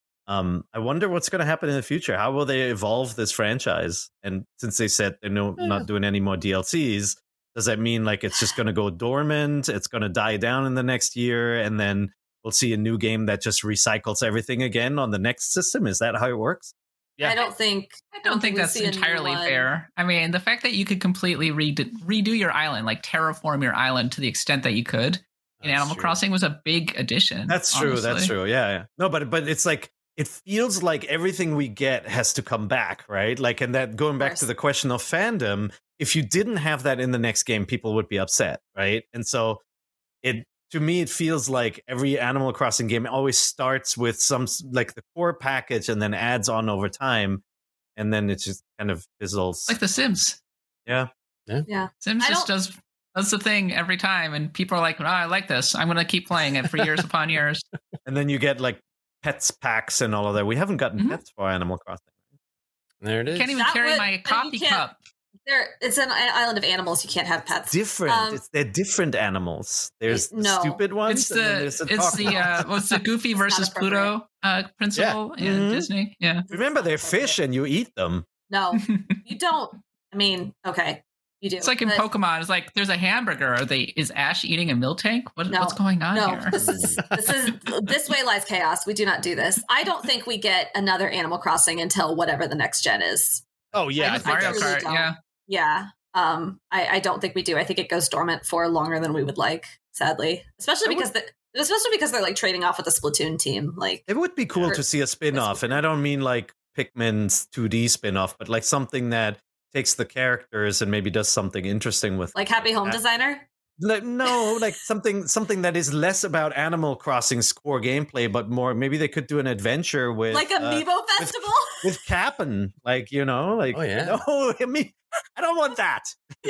Um, I wonder what's going to happen in the future. How will they evolve this franchise? And since they said they're no, not doing any more D L Cs, does that mean like it's just going to go dormant? It's going to die down in the next year, and then we'll see a new game that just recycles everything again on the next system? Is that how it works? I don't think I don't think we that's see a new entirely one. fair. I mean, the fact that you could completely redo, redo your island, like terraform your island to the extent that you could in That's Animal true. Crossing was a big addition. That's true. That's honestly. true. Yeah, yeah. No, but but it's like it feels like everything we get has to come back, right? Like, and that going back to course. the question of fandom, if you didn't have that in the next game, people would be upset, right? And so it to me, it feels like every Animal Crossing game always starts with some s- like the core package and then adds on over time, and then it just kind of fizzles. Like The Sims. Yeah. Yeah. Sims I just don't- does does the thing every time, and people are like, oh, I like this. I'm going to keep playing it for years upon years. And then you get like pets packs and all of that. We haven't gotten Mhm. pets for Animal Crossing. There it is. Can't even That carry would- my but you coffee can't- cup. There, it's an island of animals. You can't have pets. Different. Um, it's they're different animals. There's it- no. stupid ones. It's and then the there's the it's talking the uh, ones. what's the Goofy It's not versus appropriate. Pluto uh, principle in Mhm. Disney? Yeah. Remember, they're fish and you eat them. No, you don't. I mean, okay, you do. It's like in But Pokemon. It's like there's a hamburger. Are they? Is Ash eating a Miltank? What, No. what's going on No, here? this is this is this way lies chaos. We do not do this. I don't think we get another Animal Crossing until whatever the next gen is. Oh yeah, I I just- think Mario truly that's- Kart. don't. Yeah. Yeah. Um, I, I don't think we do. I think it goes dormant for longer than we would like, sadly. Especially I would- because the especially because they're like trading off with the Splatoon team. Like It would be cool Or- to see a spin-off, and I don't mean like Pikmin's two D spin-off, but like something that takes the characters and maybe does something interesting with like Happy Home Uh, Designer. like no, like something something that is less about Animal Crossing's core gameplay, but more maybe they could do an adventure with Like uh, Amiibo Festival. with Cap'n, like you know, like Oh, yeah. no, I mean, I don't want that.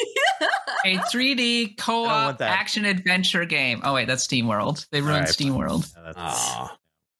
A three D want co-op that. action adventure game. Oh wait, that's Steam World. They ruined All right, Steam World. Yeah, that's- Aw.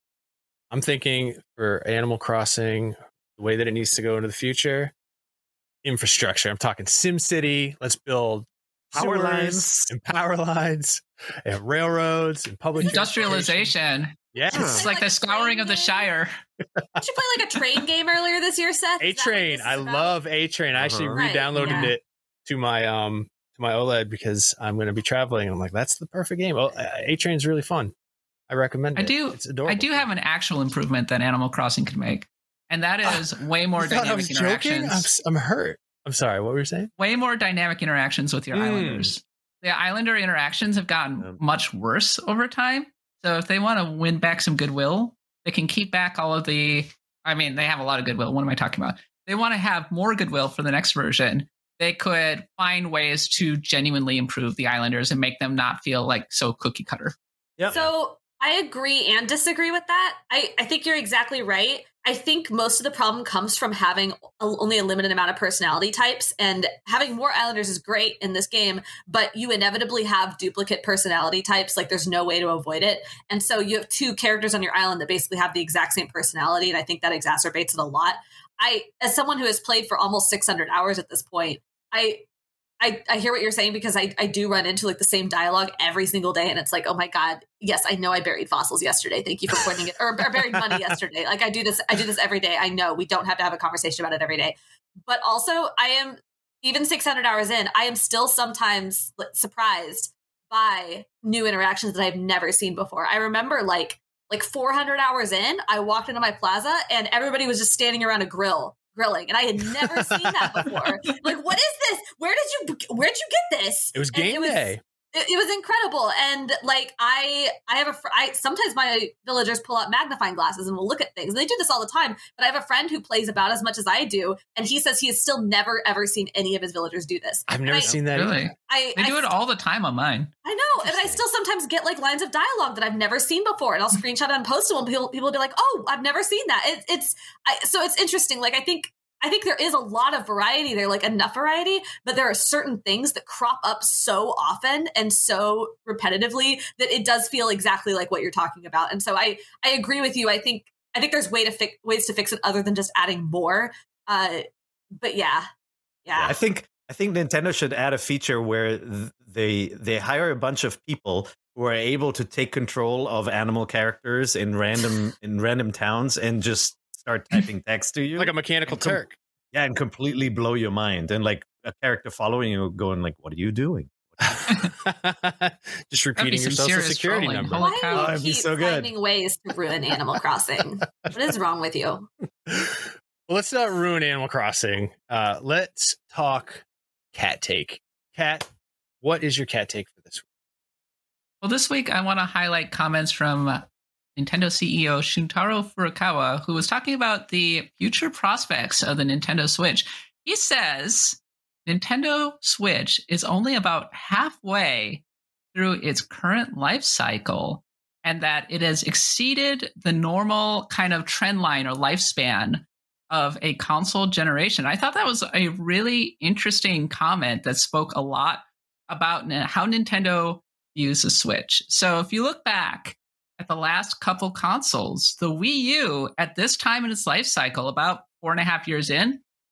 I'm thinking for Animal Crossing, the way that it needs to go into the future, infrastructure. I'm talking SimCity. Let's build Power sewers lines. and power lines and railroads and public transportation. Industrialization. Yes. It's like the scouring of the Shire. Did you play like a train game earlier this year, Seth? A Is that what Train. this is I about? love A Train. I actually Uh-huh. Right, re-downloaded yeah. it to my um to my OLED because I'm going to be traveling. I'm like, that's the perfect game. Oh, A Train's really fun. I recommend I it. do- It's adorable. I do have an actual improvement that Animal Crossing could make, and that is way more You thought I dynamic was joking? interactions. I'm, s- I'm hurt. I'm sorry. What were you saying? Way more dynamic interactions with your Mm. islanders. The islander interactions have gotten Yeah. much worse over time. So if they want to win back some goodwill, they can keep back all of the. I mean, they have a lot of goodwill. What am I talking about? They want to have more goodwill for the next version. They could find ways to genuinely improve the islanders and make them not feel like so cookie cutter. Yep. So I agree and disagree with that. I, I think you're exactly right. I think most of the problem comes from having a, only a limited amount of personality types, and having more islanders is great in this game, but you inevitably have duplicate personality types. Like there's no way to avoid it. And so you have two characters on your island that basically have the exact same personality. And I think that exacerbates it a lot. I, as someone who has played for almost six hundred hours at this point, I, I, I hear what you're saying because I, I do run into like the same dialogue every single day. And it's like, oh my God, yes, I know I buried fossils yesterday. Thank you for pointing it, or, or buried money yesterday. Like I do this, I do this every day. I know we don't have to have a conversation about it every day. But also I am, even six hundred hours in, I am still sometimes like, surprised by new interactions that I've never seen before. I remember like, like four hundred hours in, I walked into my plaza and everybody was just standing around a grill grilling, and I had never seen that before. Like, what is this? Where did you where did you get this? It was And game it was, day. It, it was incredible, and like I I have a fr- I sometimes my villagers pull out magnifying glasses and will look at things. And they do this all the time, but I have a friend who plays about as much as I do, and he says he has still never ever seen any of his villagers do this. I've And never I, seen that Really? either. I, They I do it all the time on mine. I know, and I still sometimes get like lines of dialogue that I've never seen before, and I'll screenshot and post them, and people people will be like, "Oh, I've never seen that." It, it's I, so it's interesting. Like I think I think there is a lot of variety there, like enough variety, but there are certain things that crop up so often and so repetitively that it does feel exactly like what you're talking about. And so I I agree with you. I think I think there's way to fix ways to fix it other than just adding more. Uh, but yeah, yeah. I think I think Nintendo should add a feature where th- they they hire a bunch of people who are able to take control of animal characters in random in random towns and just start typing text to you, Like a mechanical And com- Turk. yeah, and completely blow your mind, and like a character following you, going like, "What are you doing?" Just That'd be repeating your some social serious security trolling. number. Holy Why cow. do Oh, you it'd be keep so good. finding ways to ruin Animal Crossing? What is wrong with you? Well, let's not ruin Animal Crossing. Uh, let's talk cat take. Cat, what is your cat take for this week? Well, this week I want to highlight comments from uh, Nintendo C E O Shuntaro Furukawa, who was talking about the future prospects of the Nintendo Switch. He says Nintendo Switch is only about halfway through its current life cycle, and that it has exceeded the normal kind of trend line or lifespan of a console generation. I thought that was a really interesting comment that spoke a lot about n- how Nintendo views the Switch. So if you look back at the last couple consoles, the Wii U at this time in its life cycle, about four and a half years in, the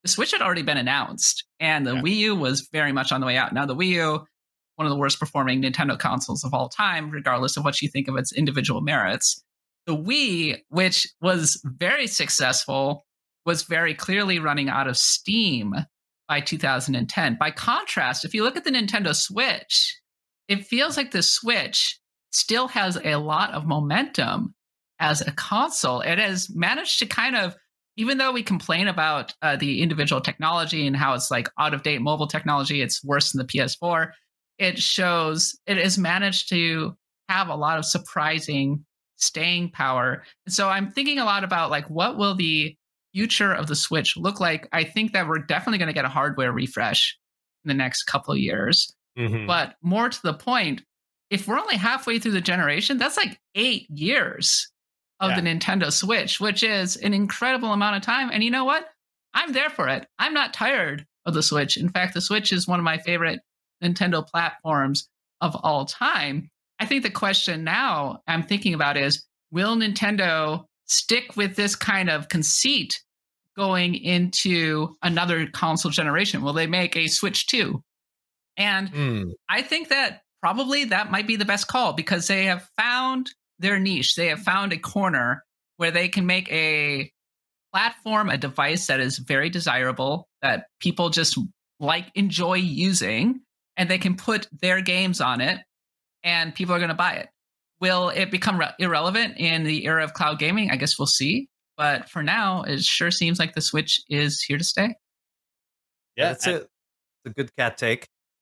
the Switch had already been announced, and the Yeah. Wii U was very much on the way out. Now, the Wii U, one of the worst performing Nintendo consoles of all time, regardless of what you think of its individual merits. The Wii, which was very successful, was very clearly running out of steam by two thousand ten. By contrast, if you look at the Nintendo Switch, it feels like the Switch still has a lot of momentum as a console. It has managed to kind of, even though we complain about uh, the individual technology and how it's like out of date mobile technology, it's worse than the P S four. It shows it has managed to have a lot of surprising staying power. And so I'm thinking a lot about like, what will the future of the Switch look like? I think that we're definitely going to get a hardware refresh in the next couple of years. Mhm. But more to the point, if we're only halfway through the generation, that's like eight years of Yeah. the Nintendo Switch, which is an incredible amount of time. And you know what? I'm there for it. I'm not tired of the Switch. In fact, the Switch is one of my favorite Nintendo platforms of all time. I think the question now I'm thinking about is, will Nintendo stick with this kind of conceit going into another console generation? Will they make a Switch two? And Mm. I think that probably that might be the best call, because they have found their niche. They have found a corner where they can make a platform, a device that is very desirable, that people just like, enjoy using, and they can put their games on it, and people are going to buy it. Will it become re- irrelevant in the era of cloud gaming? I guess we'll see. But for now, it sure seems like the Switch is here to stay. Yeah, That's it. It's a good cat take.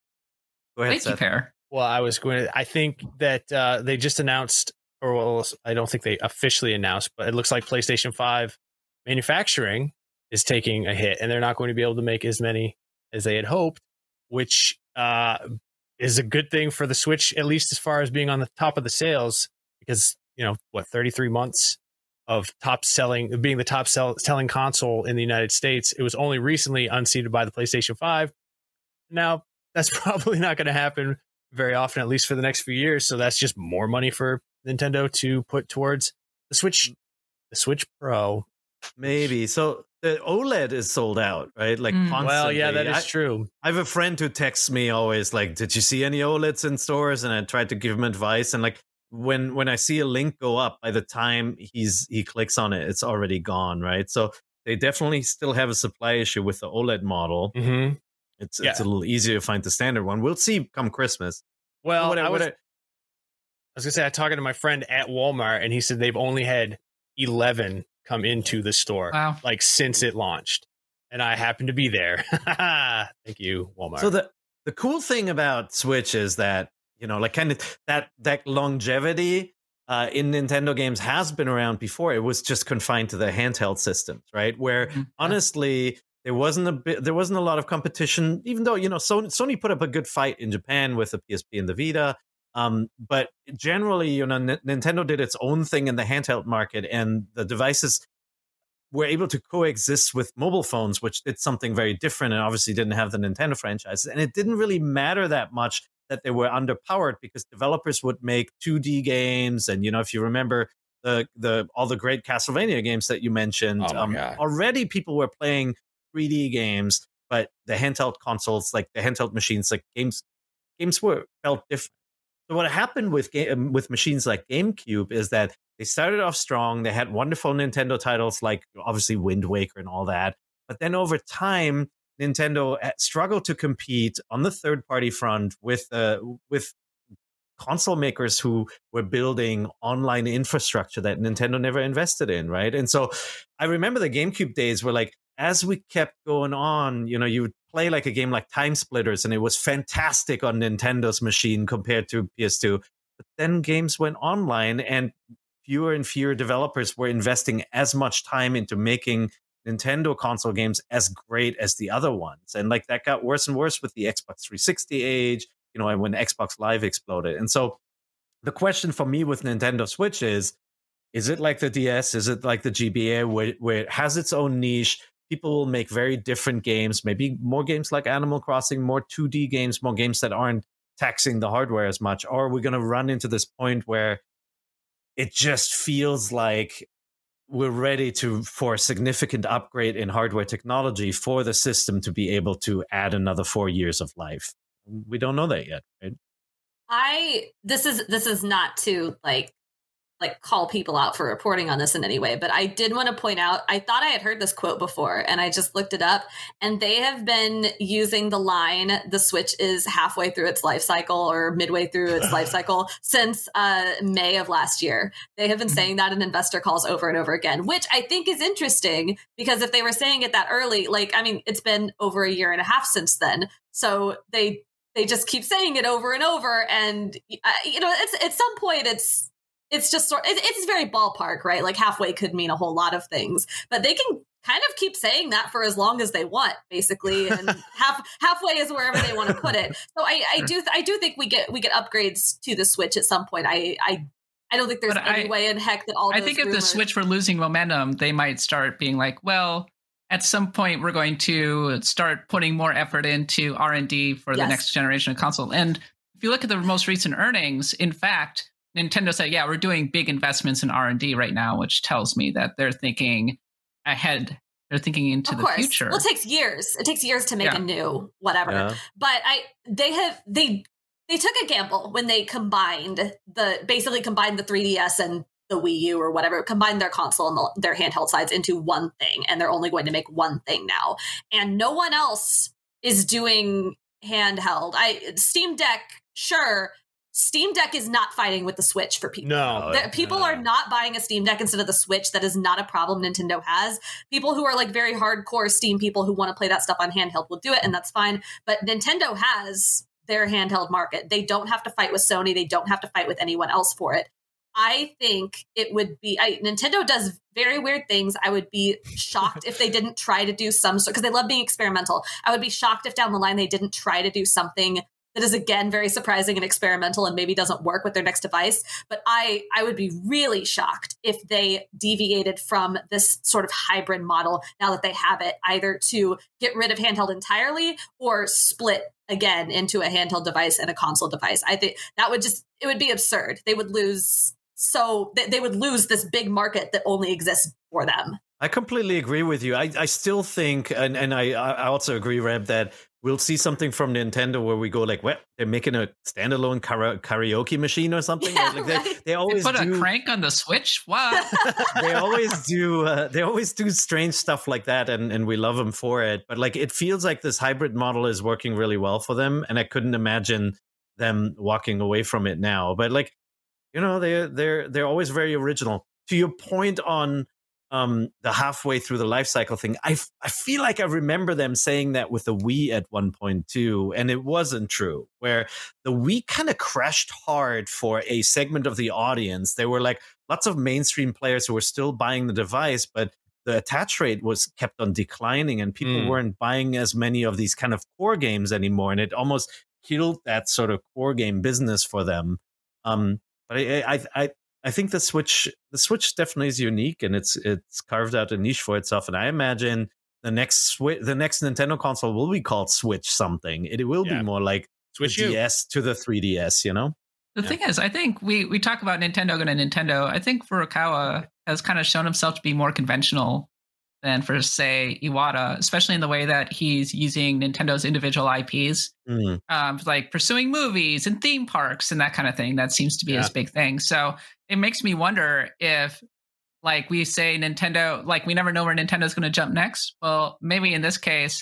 Go ahead, Thank you, Seth. Pear. Well, I was going to, I think that uh, they just announced, or well, I don't think they officially announced, but it looks like PlayStation five manufacturing is taking a hit, and they're not going to be able to make as many as they had hoped, which uh, is a good thing for the Switch, at least as far as being on the top of the sales, because, you know, what, thirty-three months of top selling, being the top sell, selling console in the United States. It was only recently unseated by the PlayStation five. Now, that's probably not going to happen very often, at least for the next few years. So that's just more money for Nintendo to put towards the Switch, the Switch Pro. Maybe. So the OLED is sold out, right? Like Mm. constantly. Well, yeah, that is I, true. I have a friend who texts me always like, did you see any OLEDs in stores? And I tried to give him advice. And like when when I see a link go up, by the time he's he clicks on it, it's already gone, right? So they definitely still have a supply issue with the OLED model. Mm-hmm. It's Yeah. it's a little easier to find the standard one. We'll see come Christmas. Well, What I- I was, what I- I was gonna say, I was talking to my friend at Walmart, and he said they've only had eleven come into the store, Wow. like since it launched, and I happened to be there. Thank you, Walmart. So the the cool thing about Switch is that, you know, like kind of that that longevity uh, in Nintendo games has been around before. It was just confined to the handheld systems, right? Where Mhm. honestly, there wasn't a bit, there wasn't a lot of competition. Even though, you know, Sony, Sony put up a good fight in Japan with the P S P and the Vita. Um, but generally, you know, N- Nintendo did its own thing in the handheld market, and the devices were able to coexist with mobile phones, which did something very different, and obviously didn't have the Nintendo franchises. And it didn't really matter that much that they were underpowered, because developers would make two D games, and you know, if you remember the the all the great Castlevania games that you mentioned, Oh my God. already people were playing three D games, but the handheld consoles, like the handheld machines, like games games were felt different. So what happened with game, with machines like GameCube is that they started off strong. They had wonderful Nintendo titles like obviously Wind Waker and all that. But then over time, Nintendo struggled to compete on the third party front with uh, with console makers who were building online infrastructure that Nintendo never invested in, right? And so I remember the GameCube days were like, as we kept going on, you know, you would play like a game like Time Splitters, and it was fantastic on Nintendo's machine compared to P S two. But then games went online, and fewer and fewer developers were investing as much time into making Nintendo console games as great as the other ones. And like that got worse and worse with the Xbox three sixty age, you know, and when Xbox Live exploded. And so the question for me with Nintendo Switch is, is it like the D S? Is it like the G B A where, where it has its own niche? People will make very different games, maybe more games like Animal Crossing, more two D games, more games that aren't taxing the hardware as much. Or are we going to run into this point where it just feels like we're ready to for a significant upgrade in hardware technology for the system to be able to add another four years of life. We don't know that yet, right? I this is this is not to like like call people out for reporting on this in any way, but I did want to point out, I thought I had heard this quote before and I just looked it up, and they have been using the line, the Switch is halfway through its life cycle or midway through its life cycle since uh, May of last year. They have been saying that in investor calls over and over again, which I think is interesting because if they were saying it that early, like, I mean, it's been over a year and a half since then. So they, they just keep saying it over and over. And, uh, you know, it's, at some point it's, It's just sort. It's very ballpark, right? Like halfway could mean a whole lot of things, but they can kind of keep saying that for as long as they want, basically, and half halfway is wherever they want to put it. So I, I do, I do think we get we get upgrades to the Switch at some point. I, I, I don't think there's But any I- way in heck that all. I those think if the rumors- Switch were losing momentum, they might start being like, well, at some point we're going to start putting more effort into R and D for the Yes. next generation of console. And if you look at the most recent earnings, in fact, Nintendo said, yeah, we're doing big investments in R and D right now, which tells me that they're thinking ahead. They're thinking into of the course. future. Well, it takes years. It takes years to make Yeah. a new whatever. Yeah. But I, they have they they took a gamble when they combined the basically combined the three D S and the Wii U or whatever, combined their console and the, their handheld sides into one thing, and they're only going to make one thing now. And no one else is doing handheld. I Steam Deck, sure. Steam Deck is not fighting with the Switch for people. No. The- people are not buying a Steam Deck instead of the Switch. That is not a problem Nintendo has. People who are like very hardcore Steam people who want to play that stuff on handheld will do it, and that's fine. But Nintendo has their handheld market. They don't have to fight with Sony. They don't have to fight with anyone else for it. I think it would be I, Nintendo does very weird things. I would be shocked if they didn't try to do some sort, because they love being experimental. I would be shocked if down the line they didn't try to do something that is again very surprising and experimental and maybe doesn't work with their next device. But I I would be really shocked if they deviated from this sort of hybrid model now that they have it, either to get rid of handheld entirely or split again into a handheld device and a console device. I think that would just it would be absurd. They would lose so they, they would lose this big market that only exists for them. I completely agree with you. I, I still think, and, and I, I also agree, Reb, that we'll see something from Nintendo where we go like, well, they're making a standalone kara- karaoke machine or something. Yeah, like they, right. they They always put do. a crank on the Switch? Wow. they always do. Uh, they always do strange stuff like that, and, and we love them for it. But like, it feels like this hybrid model is working really well for them, and I couldn't imagine them walking away from it now. But like, you know, they they're they're always very original. To your point on um the halfway through the life cycle thing, I, f- I feel like I remember them saying that with the Wii at one point too, and it wasn't true, where the Wii kind of crashed hard for a segment of the audience. There were like lots of mainstream players who were still buying the device, but the attach rate was kept on declining, and people Mm. weren't buying as many of these kind of core games anymore, and it almost killed that sort of core game business for them. um but I, I, I I think the Switch, the Switch definitely is unique, and it's it's carved out a niche for itself. And I imagine the next Switch, the next Nintendo console will be called Switch something. It will Yeah. be more like Switch the U. D S to the three D S. You know, The Yeah. thing is, I think we, we talk about Nintendo going to Nintendo. I think Furukawa has kind of shown himself to be more conventional than for, say, Iwata, especially in the way that he's using Nintendo's individual I Ps, Mm. um, like pursuing movies and theme parks and that kind of thing. That seems to be Yeah. his big thing. So it makes me wonder if, like we say, Nintendo, like we never know where Nintendo's going to jump next. Well, maybe in this case,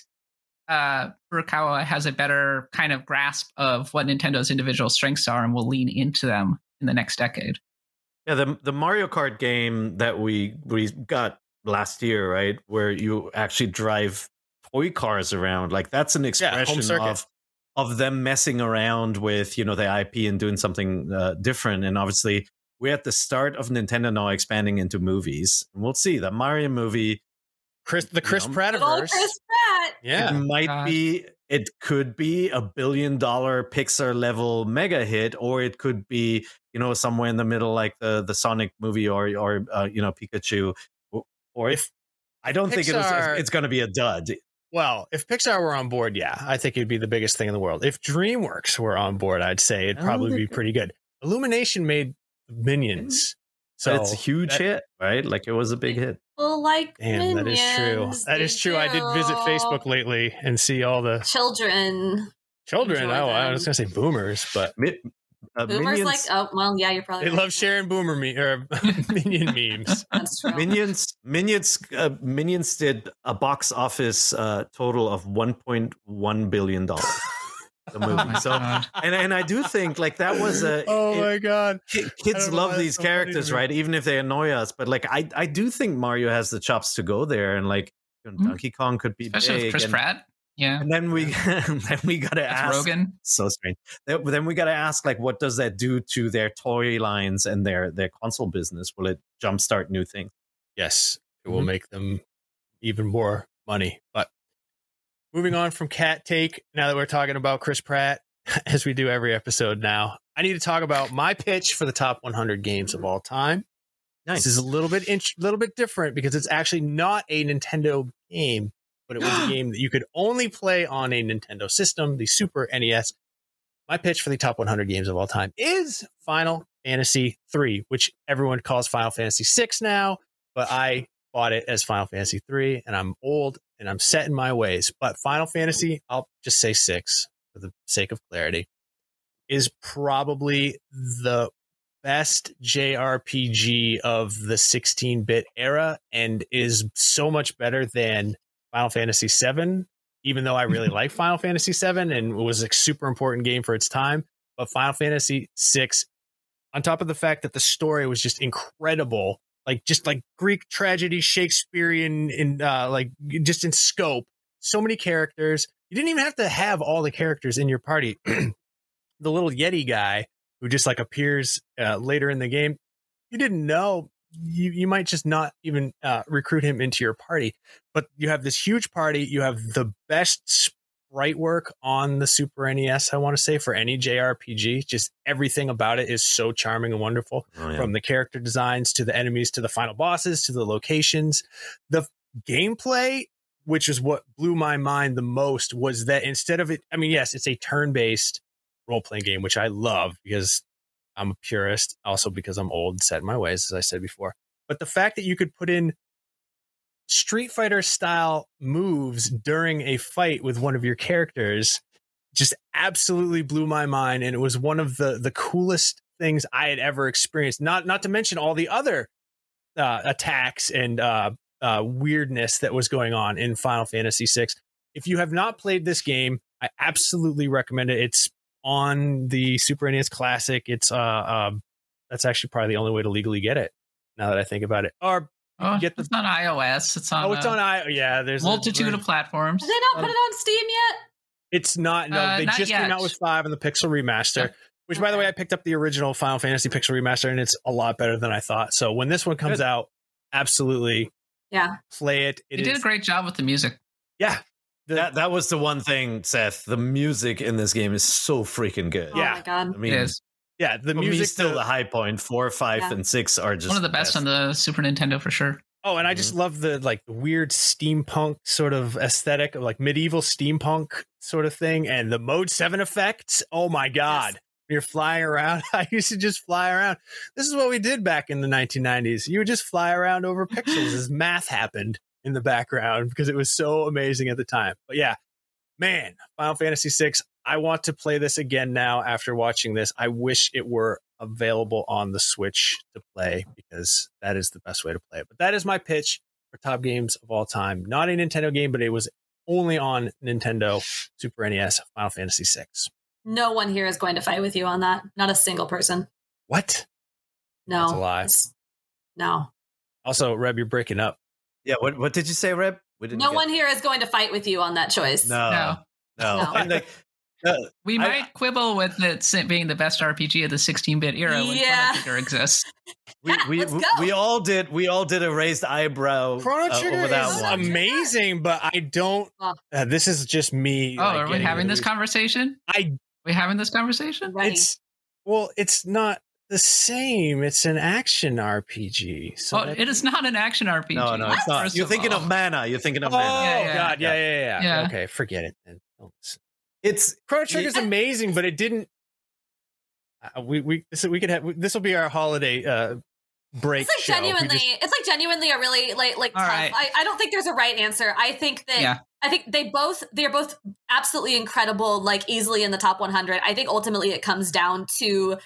uh, Furukawa has a better kind of grasp of what Nintendo's individual strengths are and will lean into them in the next decade. Yeah, the the Mario Kart game that we we got last year, right, where you actually drive toy cars around, like that's an expression circuit. of of them messing around with, you know, the I P and doing something uh, different. And obviously, we're at the start of Nintendo now expanding into movies. And we'll see the Mario movie. Chris, the Chris You know, Pratt Good old verse. Chris Pratt. Yeah. It might God. be, it could be a billion dollar Pixar level mega hit, or it could be, you know, somewhere in the middle, like the the Sonic movie, or or uh, you know, Pikachu. Or if I don't think it was, Pixar- it's going to be a dud. Well, if Pixar were on board, yeah, I think it'd be the biggest thing in the world. If DreamWorks were on board, I'd say it'd I don't probably be think- pretty good. Illumination made Minions, So it's a huge that, hit, right? Like it was a big hit. Well, like Damn, that is true. Minions, That is they true. I did visit do. Facebook lately and see all the Children. children. Enjoy Oh, I them. was gonna say boomers, but Mi- uh, Boomers Minions, like, oh, well, yeah, you're probably they right. love sharing boomer me or minion memes. That's true. Minions, Minions, uh, Minions did a box office uh, total of one point one billion dollars. The movie. Oh my so, God. and and I do think like that was a. Oh it- my god. ki- I Kids don't know why love that's these so funny to characters, me. right? Even if they annoy us, but like I, I do think Mario has the chops to go there, and like you know, Mhm. Donkey Kong could be Especially big. with Chris and, Pratt. Yeah. and then we, then we gotta That's ask. Rogan. So strange. Then, then we gotta ask, like, what does that do to their toy lines and their their console business? Will it jumpstart new things? Yes, it will Mhm. make them even more money. But moving on from Cat Take, now that we're talking about Chris Pratt, as we do every episode now, I need to talk about my pitch for the top one hundred games of all time. Nice. This is a little bit int- little bit different because it's actually not a Nintendo game, but it was a game that you could only play on a Nintendo system, the Super N E S. My pitch for the top one hundred games of all time is Final Fantasy three, which everyone calls Final Fantasy six now, but I bought it as Final Fantasy three, and I'm old and I'm set in my ways. But Final Fantasy, I'll just say six for the sake of clarity, is probably the best J R P G of the sixteen-bit era and is so much better than Final Fantasy seven, even though I really like Final Fantasy seven and it was a super important game for its time. But Final Fantasy six, on top of the fact that the story was just incredible, like just like Greek tragedy, Shakespearean, in uh, like just in scope, so many characters. You didn't even have to have all the characters in your party. The little Yeti guy who just like appears uh, later in the game, you didn't know, you, you might just not even uh, recruit him into your party. But you have this huge party. You have the best sprite work on the Super N E S, I want to say, for any J R P G. Just everything about it is so charming and wonderful. Oh, yeah. From the character designs to the enemies to the final bosses to the locations. The gameplay, which is what blew my mind the most, was that instead of it, I mean, yes, it's a turn-based role-playing game, which I love because I'm a purist, also because I'm old, set in my ways, as I said before. But the fact that you could put in Street Fighter style moves during a fight with one of your characters just absolutely blew my mind, and it was one of the the coolest things I had ever experienced. Not not to mention all the other uh, attacks and uh, uh, weirdness that was going on in Final Fantasy six. If you have not played this game, I absolutely recommend it. It's on the Super N E S Classic. It's uh, um, that's actually probably the only way to legally get it. Now that I think about it, or Oh, get the- it's on iOS. It's on. oh, it's uh, on I. Yeah, there's a- multitude of platforms. Did they not put it on Steam yet? It's not. No, Uh, they not just yet. came out with five and the Pixel Remaster. Yeah. Which, by the way, Okay. I picked up the original Final Fantasy Pixel Remaster, and it's a lot better than I thought. So when this one comes Good. out, absolutely Yeah. play it. It They did is- a great job with the music. yeah. The- That that was the one thing, Seth. The music in this game is so freaking good. Oh Yeah. my god. I mean, It is yeah, the for me, music still the- the high point. Four, five, Yeah. and six are just one of the best on the Super Nintendo for sure. Oh, and I just love the like weird steampunk sort of aesthetic of like medieval steampunk sort of thing, and the Mode Seven effects. Oh my god! Yes. When you're flying around, I used to just fly around. This is what we did back in the nineteen nineties. You would just fly around over pixels as math happened in the background because it was so amazing at the time. But yeah, man, Final Fantasy six. I want to play this again now after watching this. I wish it were available on the Switch to play because that is the best way to play it. But that is my pitch for top games of all time. Not a Nintendo game, but it was only on Nintendo Super N E S, Final Fantasy six. No one here is going to fight with you on that. Not a single person. What? No. That's a lie. It's- No. Also, Reb, you're breaking up. Yeah. What What did you say, Reb? We didn't. No get- one here is going to fight with you on that choice. No. No. No. No. And like, uh, We I- might quibble with it being the best R P G of the sixteen-bit era when Yeah. Chrono Trigger exists. we Yeah, we, let's we, go. we all did. We all did a raised eyebrow Chrono uh, Trigger over that is one. amazing, but I don't. Oh. Uh, this is just me. Oh, like, are we getting having into this conversation? I. we having this conversation? Ready. It's well, it's not the same. It's an action R P G. So Oh, that- it is not an action R P G. No, no, it's not. First You're of thinking all. of Mana. You're thinking Oh of Mana. Yeah, yeah. God, yeah, yeah, yeah, Yeah. Okay, forget it then. Don't listen. It's Chrono Trigger's Yeah. amazing, but it didn't. Uh, we we this we could have this will be our holiday uh break It's like show. We genuinely, just- it's like genuinely a really like like All tough. right. I, I don't think there's a right answer. I think that Yeah. I think they both they're both absolutely incredible, like easily in the top one hundred. I think ultimately it comes down to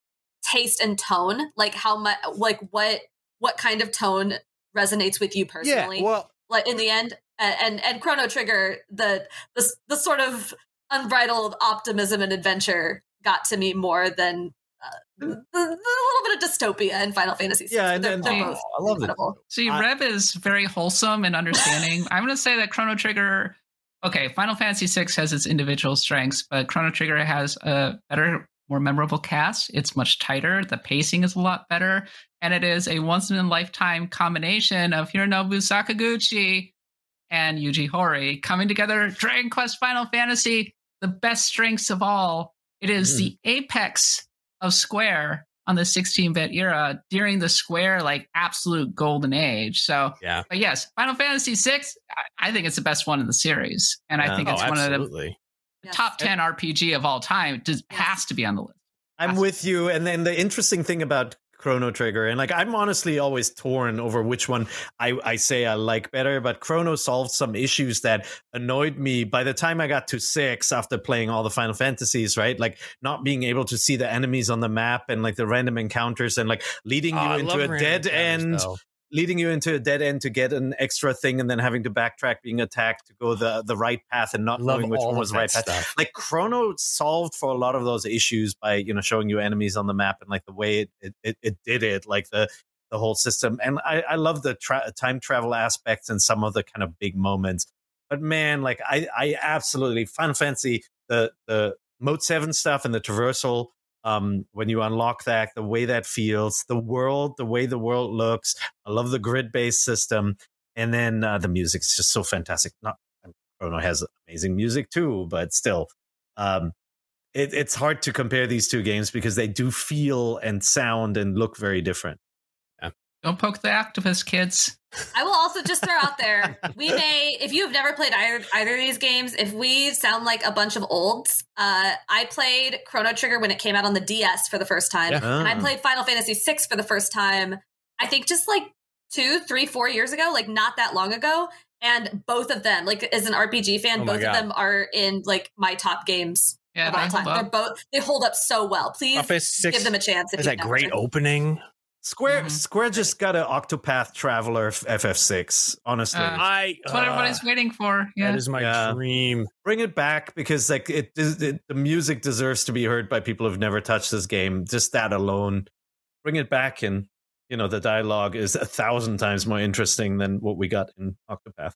taste and tone, like how much, like what what kind of tone resonates with you personally. Yeah, well, Like in the end, uh, and and Chrono Trigger, the the the sort of unbridled optimism and adventure got to me more than uh, the, the little bit of dystopia in Final Fantasy. Yeah, and- they're, and- they're oh, both I love it. incredible. See, I- Rev is very wholesome and understanding. I'm going to say that Chrono Trigger, okay, Final Fantasy six has its individual strengths, but Chrono Trigger has a better, more memorable cast. It's much tighter. The pacing is a lot better. And it is a once in a lifetime combination of Hironobu Sakaguchi and Yuji Horii coming together. Dragon Quest Final Fantasy, the best strengths of all. It is Mm. the apex of Square on the sixteen-bit era during the Square like absolute golden age. So, Yeah. but yes, Final Fantasy six, I, I think it's the best one in the series, and Yeah. I think Oh, it's one of the absolutely. Yes. top ten R P G of all time. It just Yes. has to be on the list. I'm with you. And then the interesting thing about Chrono Trigger, and like I'm honestly always torn over which one I, I say I like better, but Chrono solved some issues that annoyed me by the time I got to six after playing all the Final Fantasies, right? Like not being able to see the enemies on the map and like the random encounters and like leading Oh, you I into love a random dead encounters, end. though. Leading you into a dead end to get an extra thing and then having to backtrack being attacked to go the, the right path and not Love knowing which all one of was the that right path. stuff. Like Chrono solved for a lot of those issues by, you know, showing you enemies on the map and like the way it it, it, it did it, like the the whole system. And I, I love the tra- time travel aspects and some of the kind of big moments. But man, like I, I absolutely Final Fantasy, the the Mode seven stuff and the traversal. Um, when you unlock that, the way that feels, the world, the way the world looks. I love the grid-based system, and then uh, the music is just so fantastic. Not Chrono has amazing music too, but still, um, it, it's hard to compare these two games because they do feel and sound and look very different. Don't poke the octopus, kids. I will also just throw out there, we may, if you have never played either, either of these games, if we sound like a bunch of olds, uh, I played Chrono Trigger when it came out on the D S for the first time. Yeah. And I Ah. played Final Fantasy six for the first time, I think just like two, three, four years ago, like not that long ago. And both of them, like as an R P G fan, Oh my both God. of them are in like my top games Yeah, of they all time. hold They're up. both, they hold up so well. Please Office six give them a chance. if has you've that never great tried. opening. Square Mhm. Square just got an Octopath Traveler F F six. Honestly, Uh, I. That's what uh, everybody's waiting for. Yeah. That is my Yeah. dream. bring it back because like it, it, the music deserves to be heard by people who've never touched this game. Just that alone, bring it back, and you know the dialogue is a thousand times more interesting than what we got in Octopath.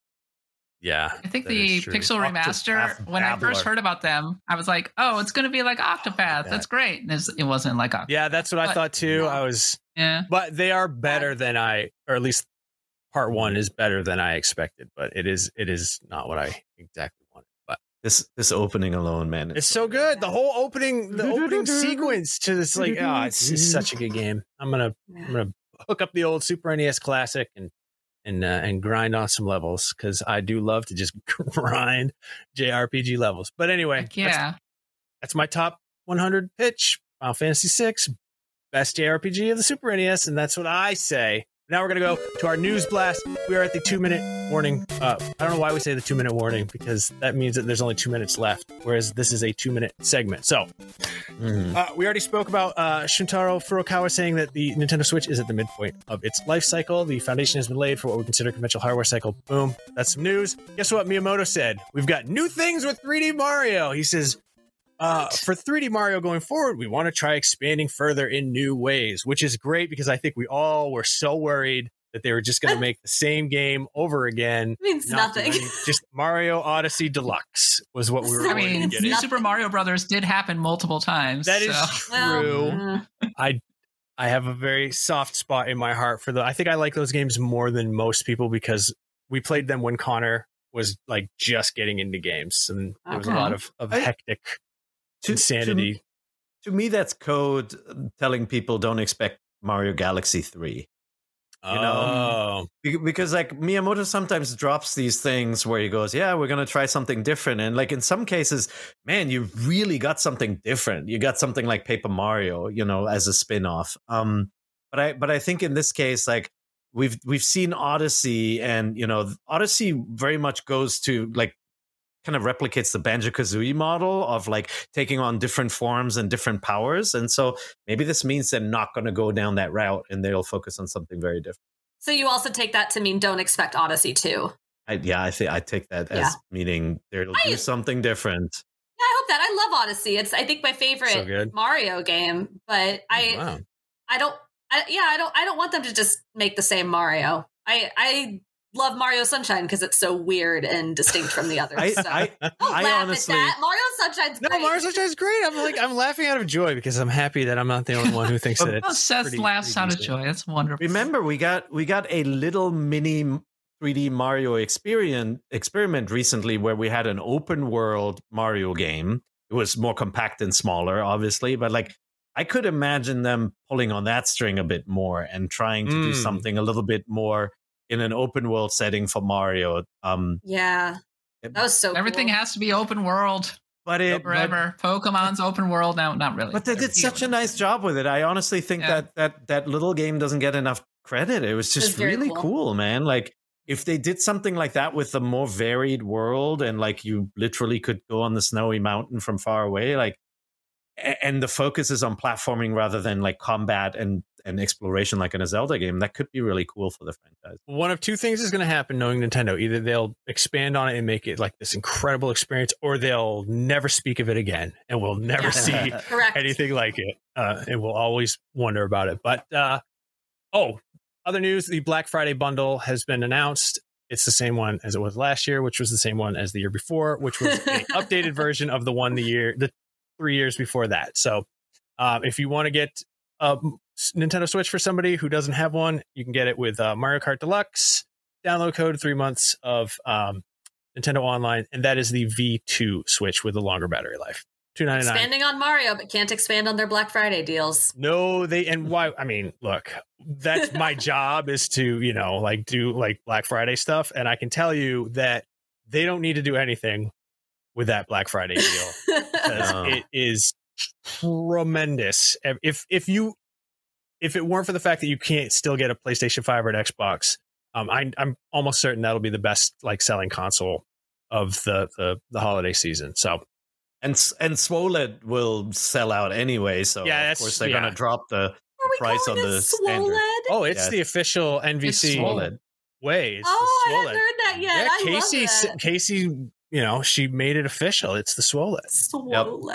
Yeah. I think that the is true. Pixel remaster, Octopath when I first Babbler. heard about them, I was like, oh, it's going to be like Octopath. That's great. And it's- it wasn't like Octopath. Yeah, that's what I But- thought too. Yeah. I was, Yeah. but they are better than I, or at least part one is better than I expected. But it is, it is not what I exactly wanted. But This this opening alone, man, it's so good. The whole opening, the opening sequence to this, like, oh, it's, it's such a good game. I'm gonna, I'm gonna hook up the old Super N E S Classic and and uh, and grind on some levels because I do love to just grind J R P G levels. But anyway, Heck that's, yeah. that's my top one hundred pitch. Final Fantasy six, best J R P G of the Super N E S, and that's what I say. Now we're gonna go to our news blast. We are at the two minute warning. Uh, I don't know why we say the two minute warning because that means that there's only two minutes left, whereas this is a two minute segment. So Mhm. uh, we already spoke about uh, Shuntaro Furukawa saying that the Nintendo Switch is at the midpoint of its life cycle. The foundation has been laid for what we consider conventional hardware cycle. Boom. That's some news. Guess what Miyamoto said? We've got new things with three D Mario. He says, uh, for three D Mario going forward, we want to try expanding further in new ways, which is great because I think we all were so worried that they were just going to make the same game over again. It means not do nothing. any- just Mario Odyssey Deluxe was what we were I I going mean, to get. New nothing. Super Mario Brothers did happen multiple times. That is so. true. Well, uh, I I have a very soft spot in my heart for the. I think I like those games more than most people because we played them when Connor was like just getting into games, and there was a Okay. lot of, of I- hectic To- insanity. To, to me, that's code telling people don't expect Mario Galaxy three. you know, oh, Be- Because like Miyamoto sometimes drops these things where he goes, yeah, we're going to try something different. And like in some cases, man, you really got something different. You got something like Paper Mario, you know, as a spin-off. Um, but I but I think in this case, like we've we've seen Odyssey, and you know, Odyssey very much goes to like kind of replicates the Banjo-Kazooie model of like taking on different forms and different powers. And so maybe this means they're not going to go down that route and they'll focus on something very different. So you also take that to mean don't expect Odyssey two. I, yeah, I think I take that Yeah. as meaning they'll I- do something different. Yeah, I hope that. I love Odyssey. It's I think my So favorite good. Mario game, but I Wow. I don't I, yeah, I don't I don't want them to just make the same Mario. I I love Mario Sunshine because it's so weird and distinct from the others. I, so. I, Don't I laugh honestly, at that. Mario Sunshine's No, great. Mario Sunshine is great. I'm like, I'm laughing out of joy because I'm happy that I'm not the only one who thinks that Oh, it's Seth pretty- laughs pretty out of decent. joy. That's wonderful. remember we got we got a little mini three D Mario experience experiment recently where we had an open world Mario game. It was more compact and smaller, obviously, but like I could imagine them pulling on that string a bit more and trying to do Mm. something a little bit more in an open world setting for Mario. Um, Yeah, that was so Everything cool. has to be open world but it, but, forever. Pokemon's open world now, not really. but they did such a nice job with it. I honestly think Yeah. that that that little game doesn't get enough credit. It was just It's very really cool. cool, man. Like if they did something like that with a more varied world and like you literally could go on the snowy mountain from far away, like a- and the focus is on platforming rather than like combat and and exploration like in a Zelda game, that could be really cool for the franchise. One of two things is going to happen knowing Nintendo. Either they'll expand on it and make it like this incredible experience, or they'll never speak of it again and we'll never Yeah. see Correct. anything like it. Uh, and we'll always wonder about it. But, uh, oh, other news, the Black Friday bundle has been announced. It's the same one as it was last year, which was the same one as the year before, which was an updated version of the one the year, the three years before that. So um, if you want to get a Nintendo Switch for somebody who doesn't have one, you can get it with uh, Mario Kart Deluxe, download code, three months of um, Nintendo Online, and that is the V two Switch with a longer battery life. two ninety-nine. Expanding on Mario, but can't expand on their Black Friday deals. No, they and why? I mean, look, that's my job is to you know like do like Black Friday stuff, and I can tell you that they don't need to do anything with that Black Friday deal because No. it is tremendous. If if you if it weren't for the fact that you can't still get a PlayStation five or an Xbox, um, I, I'm almost certain that'll be the best like selling console of the the, the holiday season. So. And s- and Swoled will sell out anyway, so Yeah, of that's- course they're yeah. going to drop the Are we price calling on it the Swoled? standard. Oh, it's Yes. the official N V It's C Swoled. way. It's Oh, the I hadn't Swoled. heard that yet. Yeah, I Casey, love that. Casey, you know, she made it official. It's the Swoled. Swoled.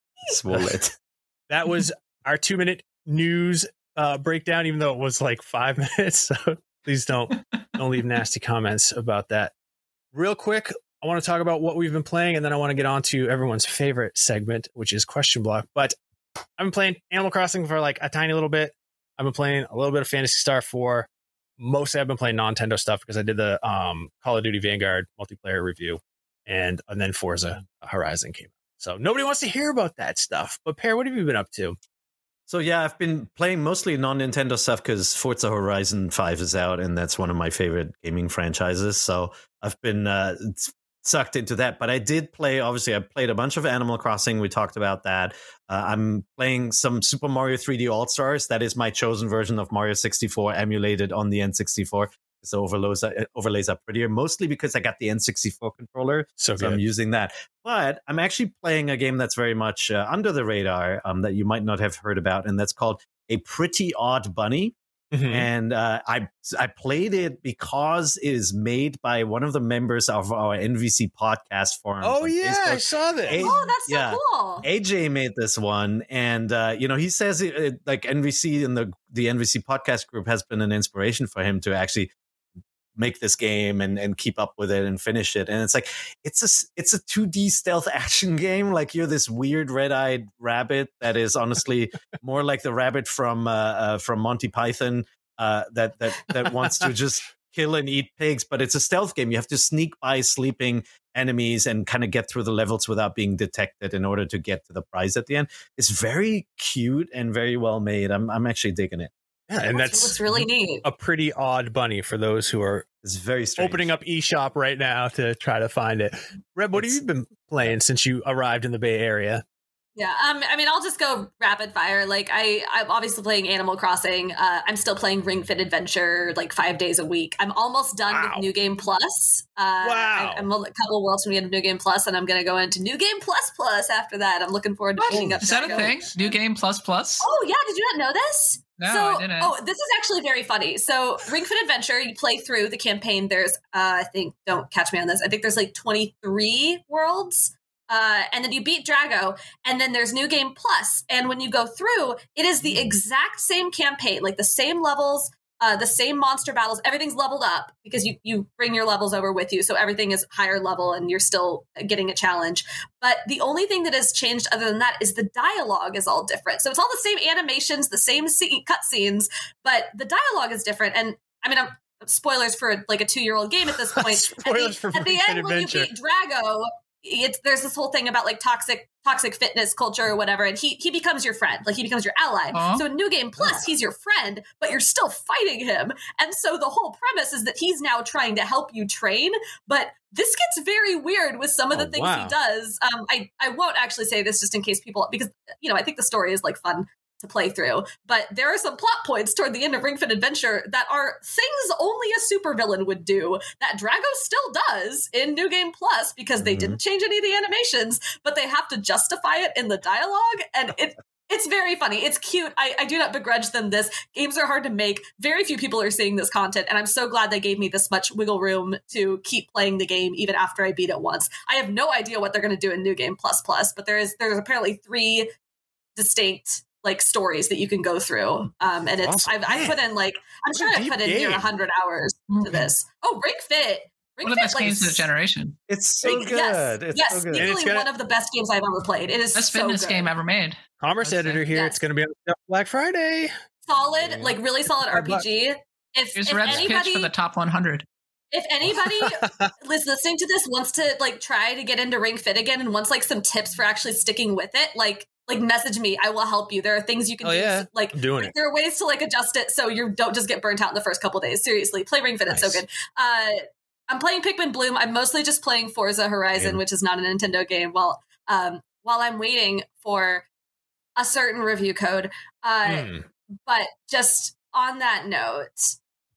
Swoled. That was our two minute news uh, breakdown, even though it was like five minutes. So please don't don't leave nasty comments about that. Real quick, I want to talk about what we've been playing, and then I want to get on to everyone's favorite segment, which is Question Block. But I've been playing Animal Crossing for like a tiny little bit. I've been playing a little bit of Phantasy Star four. Mostly I've been playing non-Nintendo stuff because I did the um, Call of Duty Vanguard multiplayer review, and and then Forza Horizon came out. So nobody wants to hear about that stuff. But Pear, what have you been up to? So yeah, I've been playing mostly non-Nintendo stuff because Forza Horizon five is out, and that's one of my favorite gaming franchises. So I've been uh, sucked into that. But I did play, obviously, I played a bunch of Animal Crossing. We talked about that. Uh, I'm playing some Super Mario three D All-Stars. That is my chosen version of Mario sixty-four emulated on the N sixty-four. So overlays, overlays are prettier, mostly because I got the N sixty-four controller. So So I'm good. using that. But I'm actually playing a game that's very much uh, under the radar um, that you might not have heard about, and that's called A Pretty Odd Bunny. Mhm. And uh, I I played it because it is made by one of the members of our N V C podcast forum. Oh on yeah, I Facebook. saw this. Hey, Oh, that's so Yeah. cool. A J made this one, and uh, you know he says it, it, like N V C and the the N V C podcast group has been an inspiration for him to actually make this game and, and keep up with it and finish it. And it's like it's a s- it's a two D stealth action game. Like you're this weird red eyed rabbit that is honestly more like the rabbit from uh, uh, from Monty Python uh, that that that wants to just kill and eat pigs. But it's a stealth game. You have to sneak by sleeping enemies and kind of get through the levels without being detected in order to get to the prize at the end. It's very cute and very well made. I'm I'm actually digging it. Yeah, and That's- that's looks really neat. a pretty odd bunny for those who are It's very strange. opening up eShop right now to try to find it. Reb, what It's- have you been playing since you arrived in the Bay Area? Yeah, um, I mean, I'll just go rapid fire. Like, I, I'm obviously playing Animal Crossing. Uh, I'm still playing Ring Fit Adventure like five days a week. I'm almost done Wow. with New Game Plus. Uh, Wow. I, I'm a couple worlds from the end of New Game Plus, and I'm going to go into New Game Plus Plus after that. I'm looking forward to What? picking up Is that a Drago. thing? New Game Plus Plus? Oh, yeah. Did you not know this? No, so, I didn't. Oh, this is actually very funny. So, Ring Fit Adventure, you play through the campaign. There's, uh, I think, don't catch me on this. I think there's like twenty-three worlds. Uh, and then you beat Drago, and then there's New Game Plus. And when you go through, it is the exact same campaign, like the same levels, uh, the same monster battles. Everything's leveled up because you you bring your levels over with you, so everything is higher level, and you're still getting a challenge. But the only thing that has changed other than that is the dialogue is all different. So it's all the same animations, the same scene, cutscenes, but the dialogue is different. And I mean, I'm spoilers for like a two-year-old game at this point. Spoilers at for the, at the Ring Fit end, when you Adventure. beat Drago, it's there's this whole thing about like toxic toxic fitness culture or whatever, and he he becomes your friend, like he becomes your ally. Aw. So in New Game Plus, he's your friend, but you're still fighting him. And so the whole premise is that he's now trying to help you train, but this gets very weird with some of the Oh, things wow. he does. Um, I I won't actually say this just in case people, because you know I think the story is like fun to play through, but there are some plot points toward the end of Ring Fit Adventure that are things only a supervillain would do that Drago still does in New Game Plus because they Mhm. didn't change any of the animations, but they have to justify it in the dialogue, and it it's very funny. It's cute. I, I do not begrudge them this. Games are hard to make. Very few people are seeing this content, and I'm so glad they gave me this much wiggle room to keep playing the game even after I beat it once. I have no idea what they're going to do in New Game Plus Plus, but there is there's apparently three distinct like stories that you can go through. Um, and it's Awesome. I've, I've put in like I'm What sure a I've deep put in near game. one hundred hours to this. Oh, Ring Fit. Ring One of the Fit, best like, games of the generation. It's so Ring- good. Yes, It's yes so good. And it's easily gonna- one of the best games I've ever played. It is Best so fitness good. game ever made. Commerce Let's editor say. here. Yes. It's going to be on Black Friday. Solid, Yeah. like really solid Five R P G. If, Here's if Reb's pitch anybody, for the top one hundred. if anybody is listening to this wants to like try to get into Ring Fit again and wants like some tips for actually sticking with it, like like message me. I will help you. There are things you can Oh, do. yeah. Like I'm doing it. there are ways to like adjust it so you don't just get burnt out in the first couple days. Seriously, play Ring Fit. It's Nice. so good. Uh, I'm playing Pikmin Bloom. I'm mostly just playing Forza Horizon, Yeah. which is not a Nintendo game. While um, while I'm waiting for a certain review code. Uh, Hmm. But just on that note,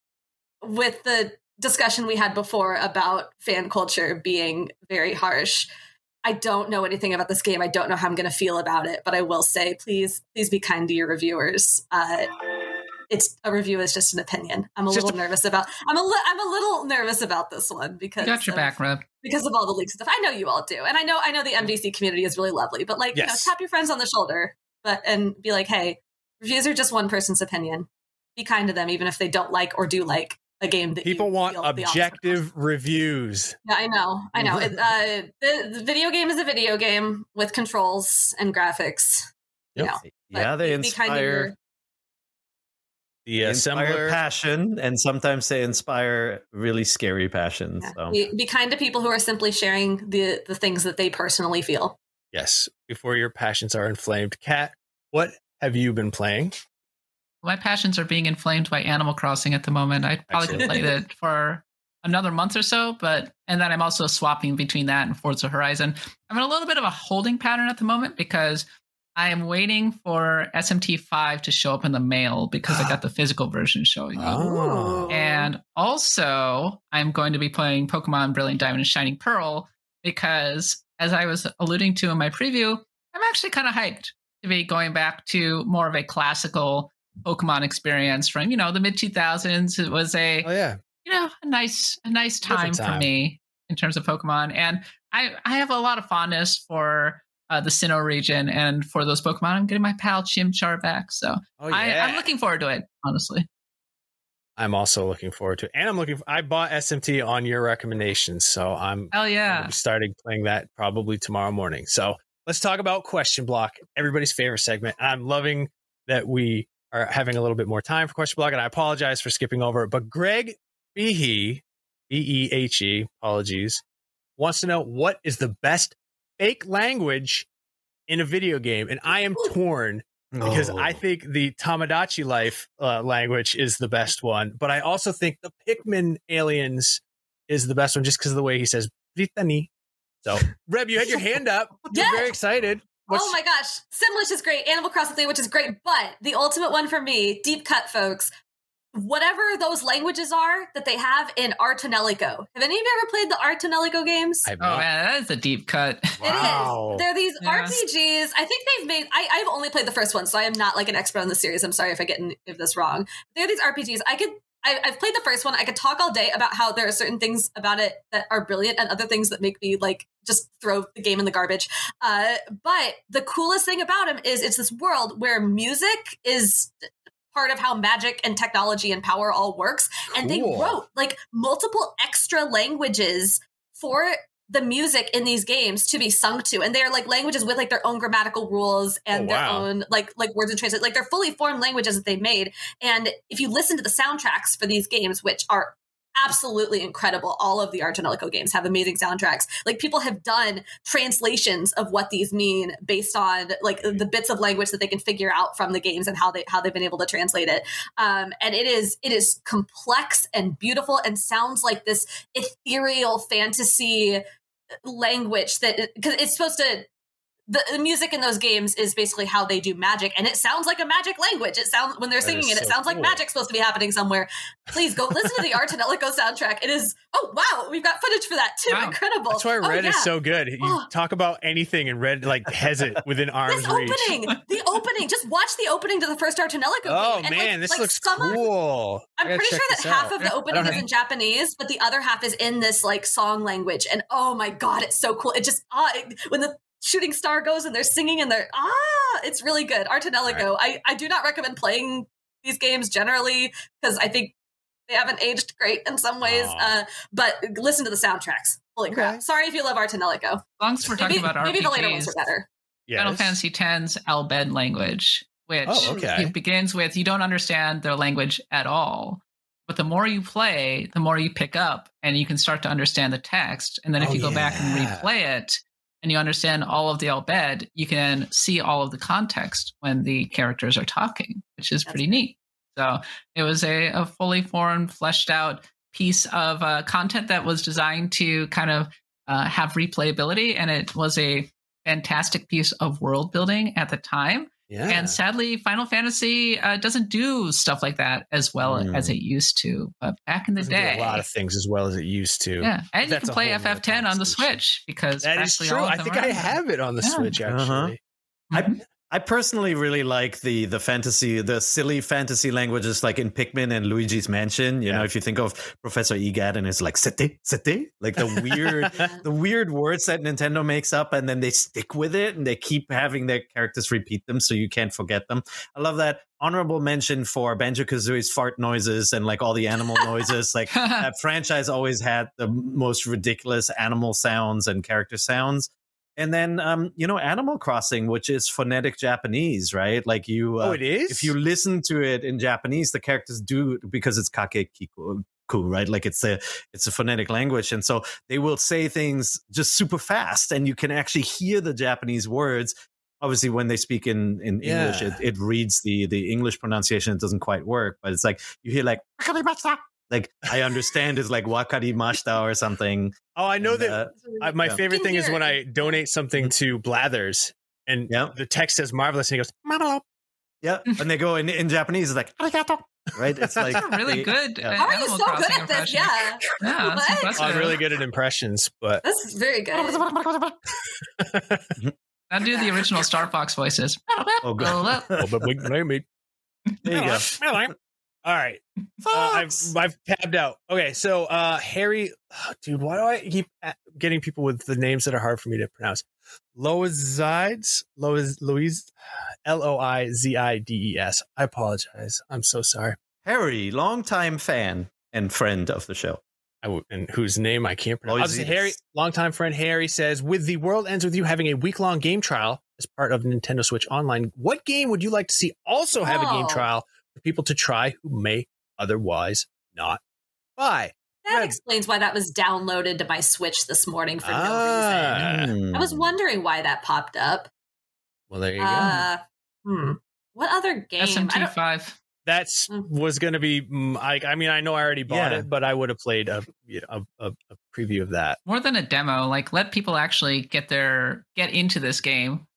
with the discussion we had before about fan culture being very harsh, I don't know anything about this game. I don't know how I'm going to feel about it, but I will say, please, please be kind to your reviewers. Uh, it's a review is just an opinion. I'm a It's just little nervous about. I'm a li- I'm a little nervous about this one because Got your of, back, Reb. because of all the leaks and stuff. I know you all do, and I know I know the M D C community is really lovely. But like, Yes. you know, tap your friends on the shoulder, but and be like, hey, reviews are just one person's opinion. Be kind to them, even if they don't like or do like a game that People you want feel the opposite of. objective reviews. Yeah, I know, I know. It, uh, the, the video game is a video game with controls and graphics. You Yep. know, but Yeah, they be kind to inspire, your- The they inspire assembler. passion, and sometimes they inspire really scary passion. yeah. So. be, be kind to people who are simply sharing the the things that they personally feel. Yes, before your passions are inflamed. Kat, what have you been playing? My passions are being inflamed by Animal Crossing at the moment. I probably could Excellent. play it for another month or so, but and then I'm also swapping between that and Forza Horizon. I'm in a little bit of a holding pattern at the moment because I am waiting for S M T five to show up in the mail because I got the physical version showing up. Oh. And also, I'm going to be playing Pokemon Brilliant Diamond and Shining Pearl because, as I was alluding to in my preview, I'm actually kind of hyped to be going back to more of a classical Pokemon experience from, you know, the mid two thousands. It was a, Oh yeah. you know, a nice, a nice time, Different time. for me in terms of Pokemon. And I, I have a lot of fondness for uh, the Sinnoh region and for those Pokemon. I'm getting my pal Chimchar back. So Oh I, yeah. I'm looking forward to it, honestly. I'm also looking forward to it. And I'm looking for, I bought S M T on your recommendations, so I'm Hell going yeah. to be starting playing that probably tomorrow morning. So let's talk about Question Block, everybody's favorite segment. I'm loving that we are having a little bit more time for Question Block, and I apologize for skipping over it. But Greg Behe, B E H E, apologies, wants to know what is the best fake language in a video game. And I am torn because Oh. I think the Tamagotchi life uh, language is the best one, but I also think the Pikmin aliens is the best one just because of the way he says Brittany. So, Reb, you had your hand up. You're Yes. very excited. What's- Oh my gosh, Simlish is great. Animal Crossing thing, which is great, but the ultimate one for me, deep cut, folks. Whatever those languages are that they have in Artonelico. Have any of you ever played the Artonelico games? I've Oh not- man, that is a deep cut. Wow. It is. They're these Yeah. R P Gs. I think they've made. I, I've only played the first one, so I am not like an expert on the series. I'm sorry if I get any of this wrong. They're these R P Gs. I could. I, I've played the first one. I could talk all day about how there are certain things about it that are brilliant, and other things that make me like just throw the game in the garbage. Uh, but the coolest thing about them is it's this world where music is part of how magic and technology and power all works. And they Cool. wrote like multiple extra languages for the music in these games to be sung to. And they're like languages with like their own grammatical rules and Oh, their wow. own like like words and translate. Like they're fully formed languages that they made. And if you listen to the soundtracks for these games, which are absolutely incredible, all of the Artonelico games have amazing soundtracks. Like people have done translations of what these mean based on like the bits of language that they can figure out from the games and how they how they've been able to translate it. Um, and it is it is complex and beautiful and sounds like this ethereal fantasy language that because it's supposed to. The, the music in those games is basically how they do magic, and it sounds like a magic language. It sounds when they're That singing is it, it so sounds like cool. magic's supposed to be happening somewhere. Please go listen to the Artonelico soundtrack. It is oh wow, we've got footage for that too. Wow. Incredible. That's why Oh, Red yeah. is so good. You Oh. talk about anything and Red like has it within arm's This reach. opening, the opening. Just watch the opening to the first Artonelico Oh game. And, man, like, this like looks some of- cool. I I'm gotta pretty check sure that this half out. of the Yeah, opening I is don't in Japanese, but the other half is in this like song language. And oh my god, it's so cool. It just ah, it, when the shooting star goes and they're singing and they're ah, it's really good. Artonelico. I I do not recommend playing these games generally because I think they haven't aged great in some ways. Aw. Uh, but listen to the soundtracks. Holy Okay. crap! Sorry if you love Artonelico. As long as we're talking Maybe, about maybe R P Gs, the later ones are better. Final Yes. Fantasy X's Albed language, which Oh, okay. it begins with you don't understand their language at all. But the more you play, the more you pick up and you can start to understand the text. And then if Oh, you go back and yeah. replay it and you understand all of the Albed, you can see all of the context when the characters are talking, which is That's pretty great. neat. So it was a, a fully formed, fleshed out piece of uh, content that was designed to kind of uh, have replayability. And it was a fantastic piece of world building at the time. Yeah. And sadly, Final Fantasy uh, doesn't do stuff like that as well Mm. as it used to. But back in the Doesn't do day, a lot of things as well as it used to. yeah, and you That's can a play whole F nother F ten on the conversation. Switch because That is practically true. all of I them think are I on there. have it on the Yeah. Switch actually. Uh-huh. I Mhm. I personally really like the the fantasy, the silly fantasy languages like in Pikmin and Luigi's Mansion. You Yeah. know, if you think of Professor Egad and it's like sete, sete, like the weird the weird words that Nintendo makes up and then they stick with it and they keep having their characters repeat them so you can't forget them. I love that. Honorable mention for Banjo-Kazooie's fart noises and like all the animal noises. Like that franchise always had the most ridiculous animal sounds and character sounds. And then, um, you know, Animal Crossing, which is phonetic Japanese, right? Like you, uh, Oh, it is? if you listen to it in Japanese, the characters do because it's kakekiku, right? Like it's a it's a phonetic language, and so they will say things just super fast, and you can actually hear the Japanese words. Obviously, when they speak in in Yeah. English, it, it reads the the English pronunciation. It doesn't quite work, but it's like you hear like like I understand is like wakarimashita or something. Oh, I know And, that. uh, I, my yeah. favorite You thing can is hear when it. I donate something to Blathers and Yeah. the text says marvelous and he goes, "Marvelous." Yeah, and they go in in Japanese. It's like arigato, right? It's like That's a really they- good. yeah. uh, How are you Animal so good Crossing at this? impression. Yeah, Yeah, it's What? impressive. I'm really good at impressions, but this is very good. Now do the original Star Fox voices. Oh, God. oh, but we blame me. There you go. All right. Uh, I've I've tabbed out. Okay, so uh Harry, oh, dude, why do I keep a- getting people with the names that are hard for me to pronounce? Loizides, Lois, Louise, L O I Z I D E S. I apologize. I'm so sorry. Harry, longtime fan and friend of the show. I w- and whose name I can't pronounce. I'll just say Loizides. Harry, longtime friend Harry says, with the world ends with you having a week long game trial as part of Nintendo Switch Online. What game would you like to see also have a game Oh. trial for people to try who may otherwise not buy? That Red. explains why that was downloaded to my Switch this morning for no reason. Ah, Hmm. I was wondering why that popped up. well, there you go. Uh, hmm. What other game? S M I T don't- five. That's Mm. was going to be. mm, I, I mean, I know I already bought Yeah. it, but I would have played a, you know, a, a, a preview of that. More than a demo, like let people actually get their get into this game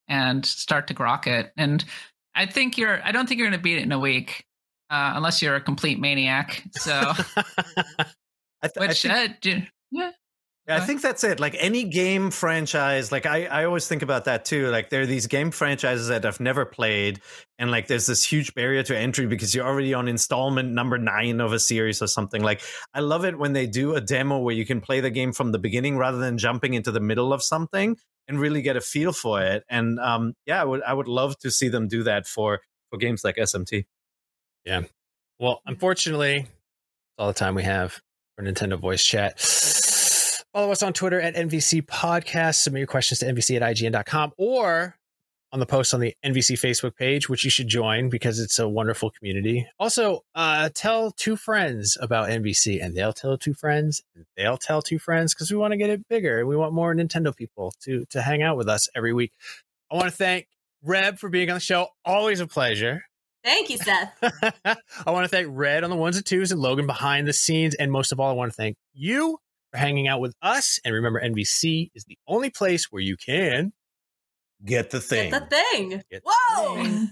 and start to grok it. And I think you're, I don't think you're going to beat it in a week, uh, unless you're a complete maniac. So, I th- which, I think, uh, do, yeah. yeah, I think that's it. Like any game franchise, like I, I always think about that too. Like there are these game franchises that I've never played, and like there's this huge barrier to entry because you're already on installment number nine of a series or something. Like I love it when they do a demo where you can play the game from the beginning rather than jumping into the middle of something and really get a feel for it. And um, yeah, I would I would love to see them do that for for games like S M T. Yeah. Well, unfortunately, that's all the time we have for Nintendo Voice Chat. Follow us on Twitter at N V C Podcast. Submit your questions to N V C at I G N dot com or on the post on the N V C Facebook page, which you should join because it's a wonderful community. Also, uh, tell two friends about N V C, and they'll tell two friends, and they'll tell two friends because we want to get it bigger and we want more Nintendo people to, to hang out with us every week. I want to thank Reb for being on the show. Always a pleasure. Thank you, Seth. I want to thank Red on the ones and twos and Logan behind the scenes. And most of all, I want to thank you for hanging out with us. And remember, N V C is the only place where you can Get the thing. Get the thing. Get the Whoa. thing.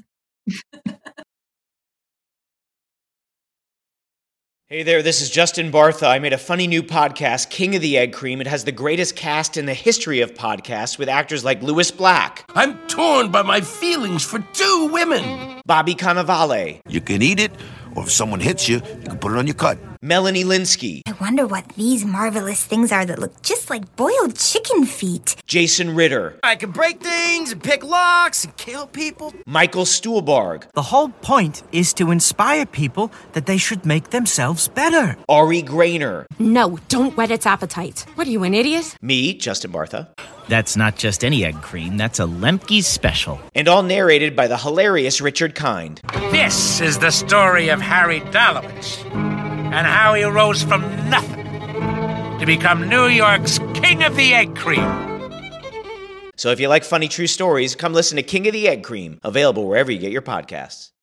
Hey there, this is Justin Bartha. I made a funny new podcast, King of the Egg Cream. It has the greatest cast in the history of podcasts with actors like Louis Black, I'm torn by my feelings for two women. Bobby Cannavale, You can eat it, or if someone hits you, you can put it on your cut. Melanie Linsky, I wonder what these marvelous things are that look just like boiled chicken feet. Jason Ritter, I can break things and pick locks and kill people. Michael Stuhlbarg, The whole point is to inspire people that they should make themselves better. Ari Grainer, No, don't whet its appetite. What are you, an idiot? me, Justin Bartha, That's not just any egg cream, that's a Lemke's special. and all narrated by the hilarious Richard Kind. This is the story of Harry Dalowitz and how he rose from nothing to become New York's King of the Egg Cream. So if you like funny true stories, come listen to King of the Egg Cream, available wherever you get your podcasts.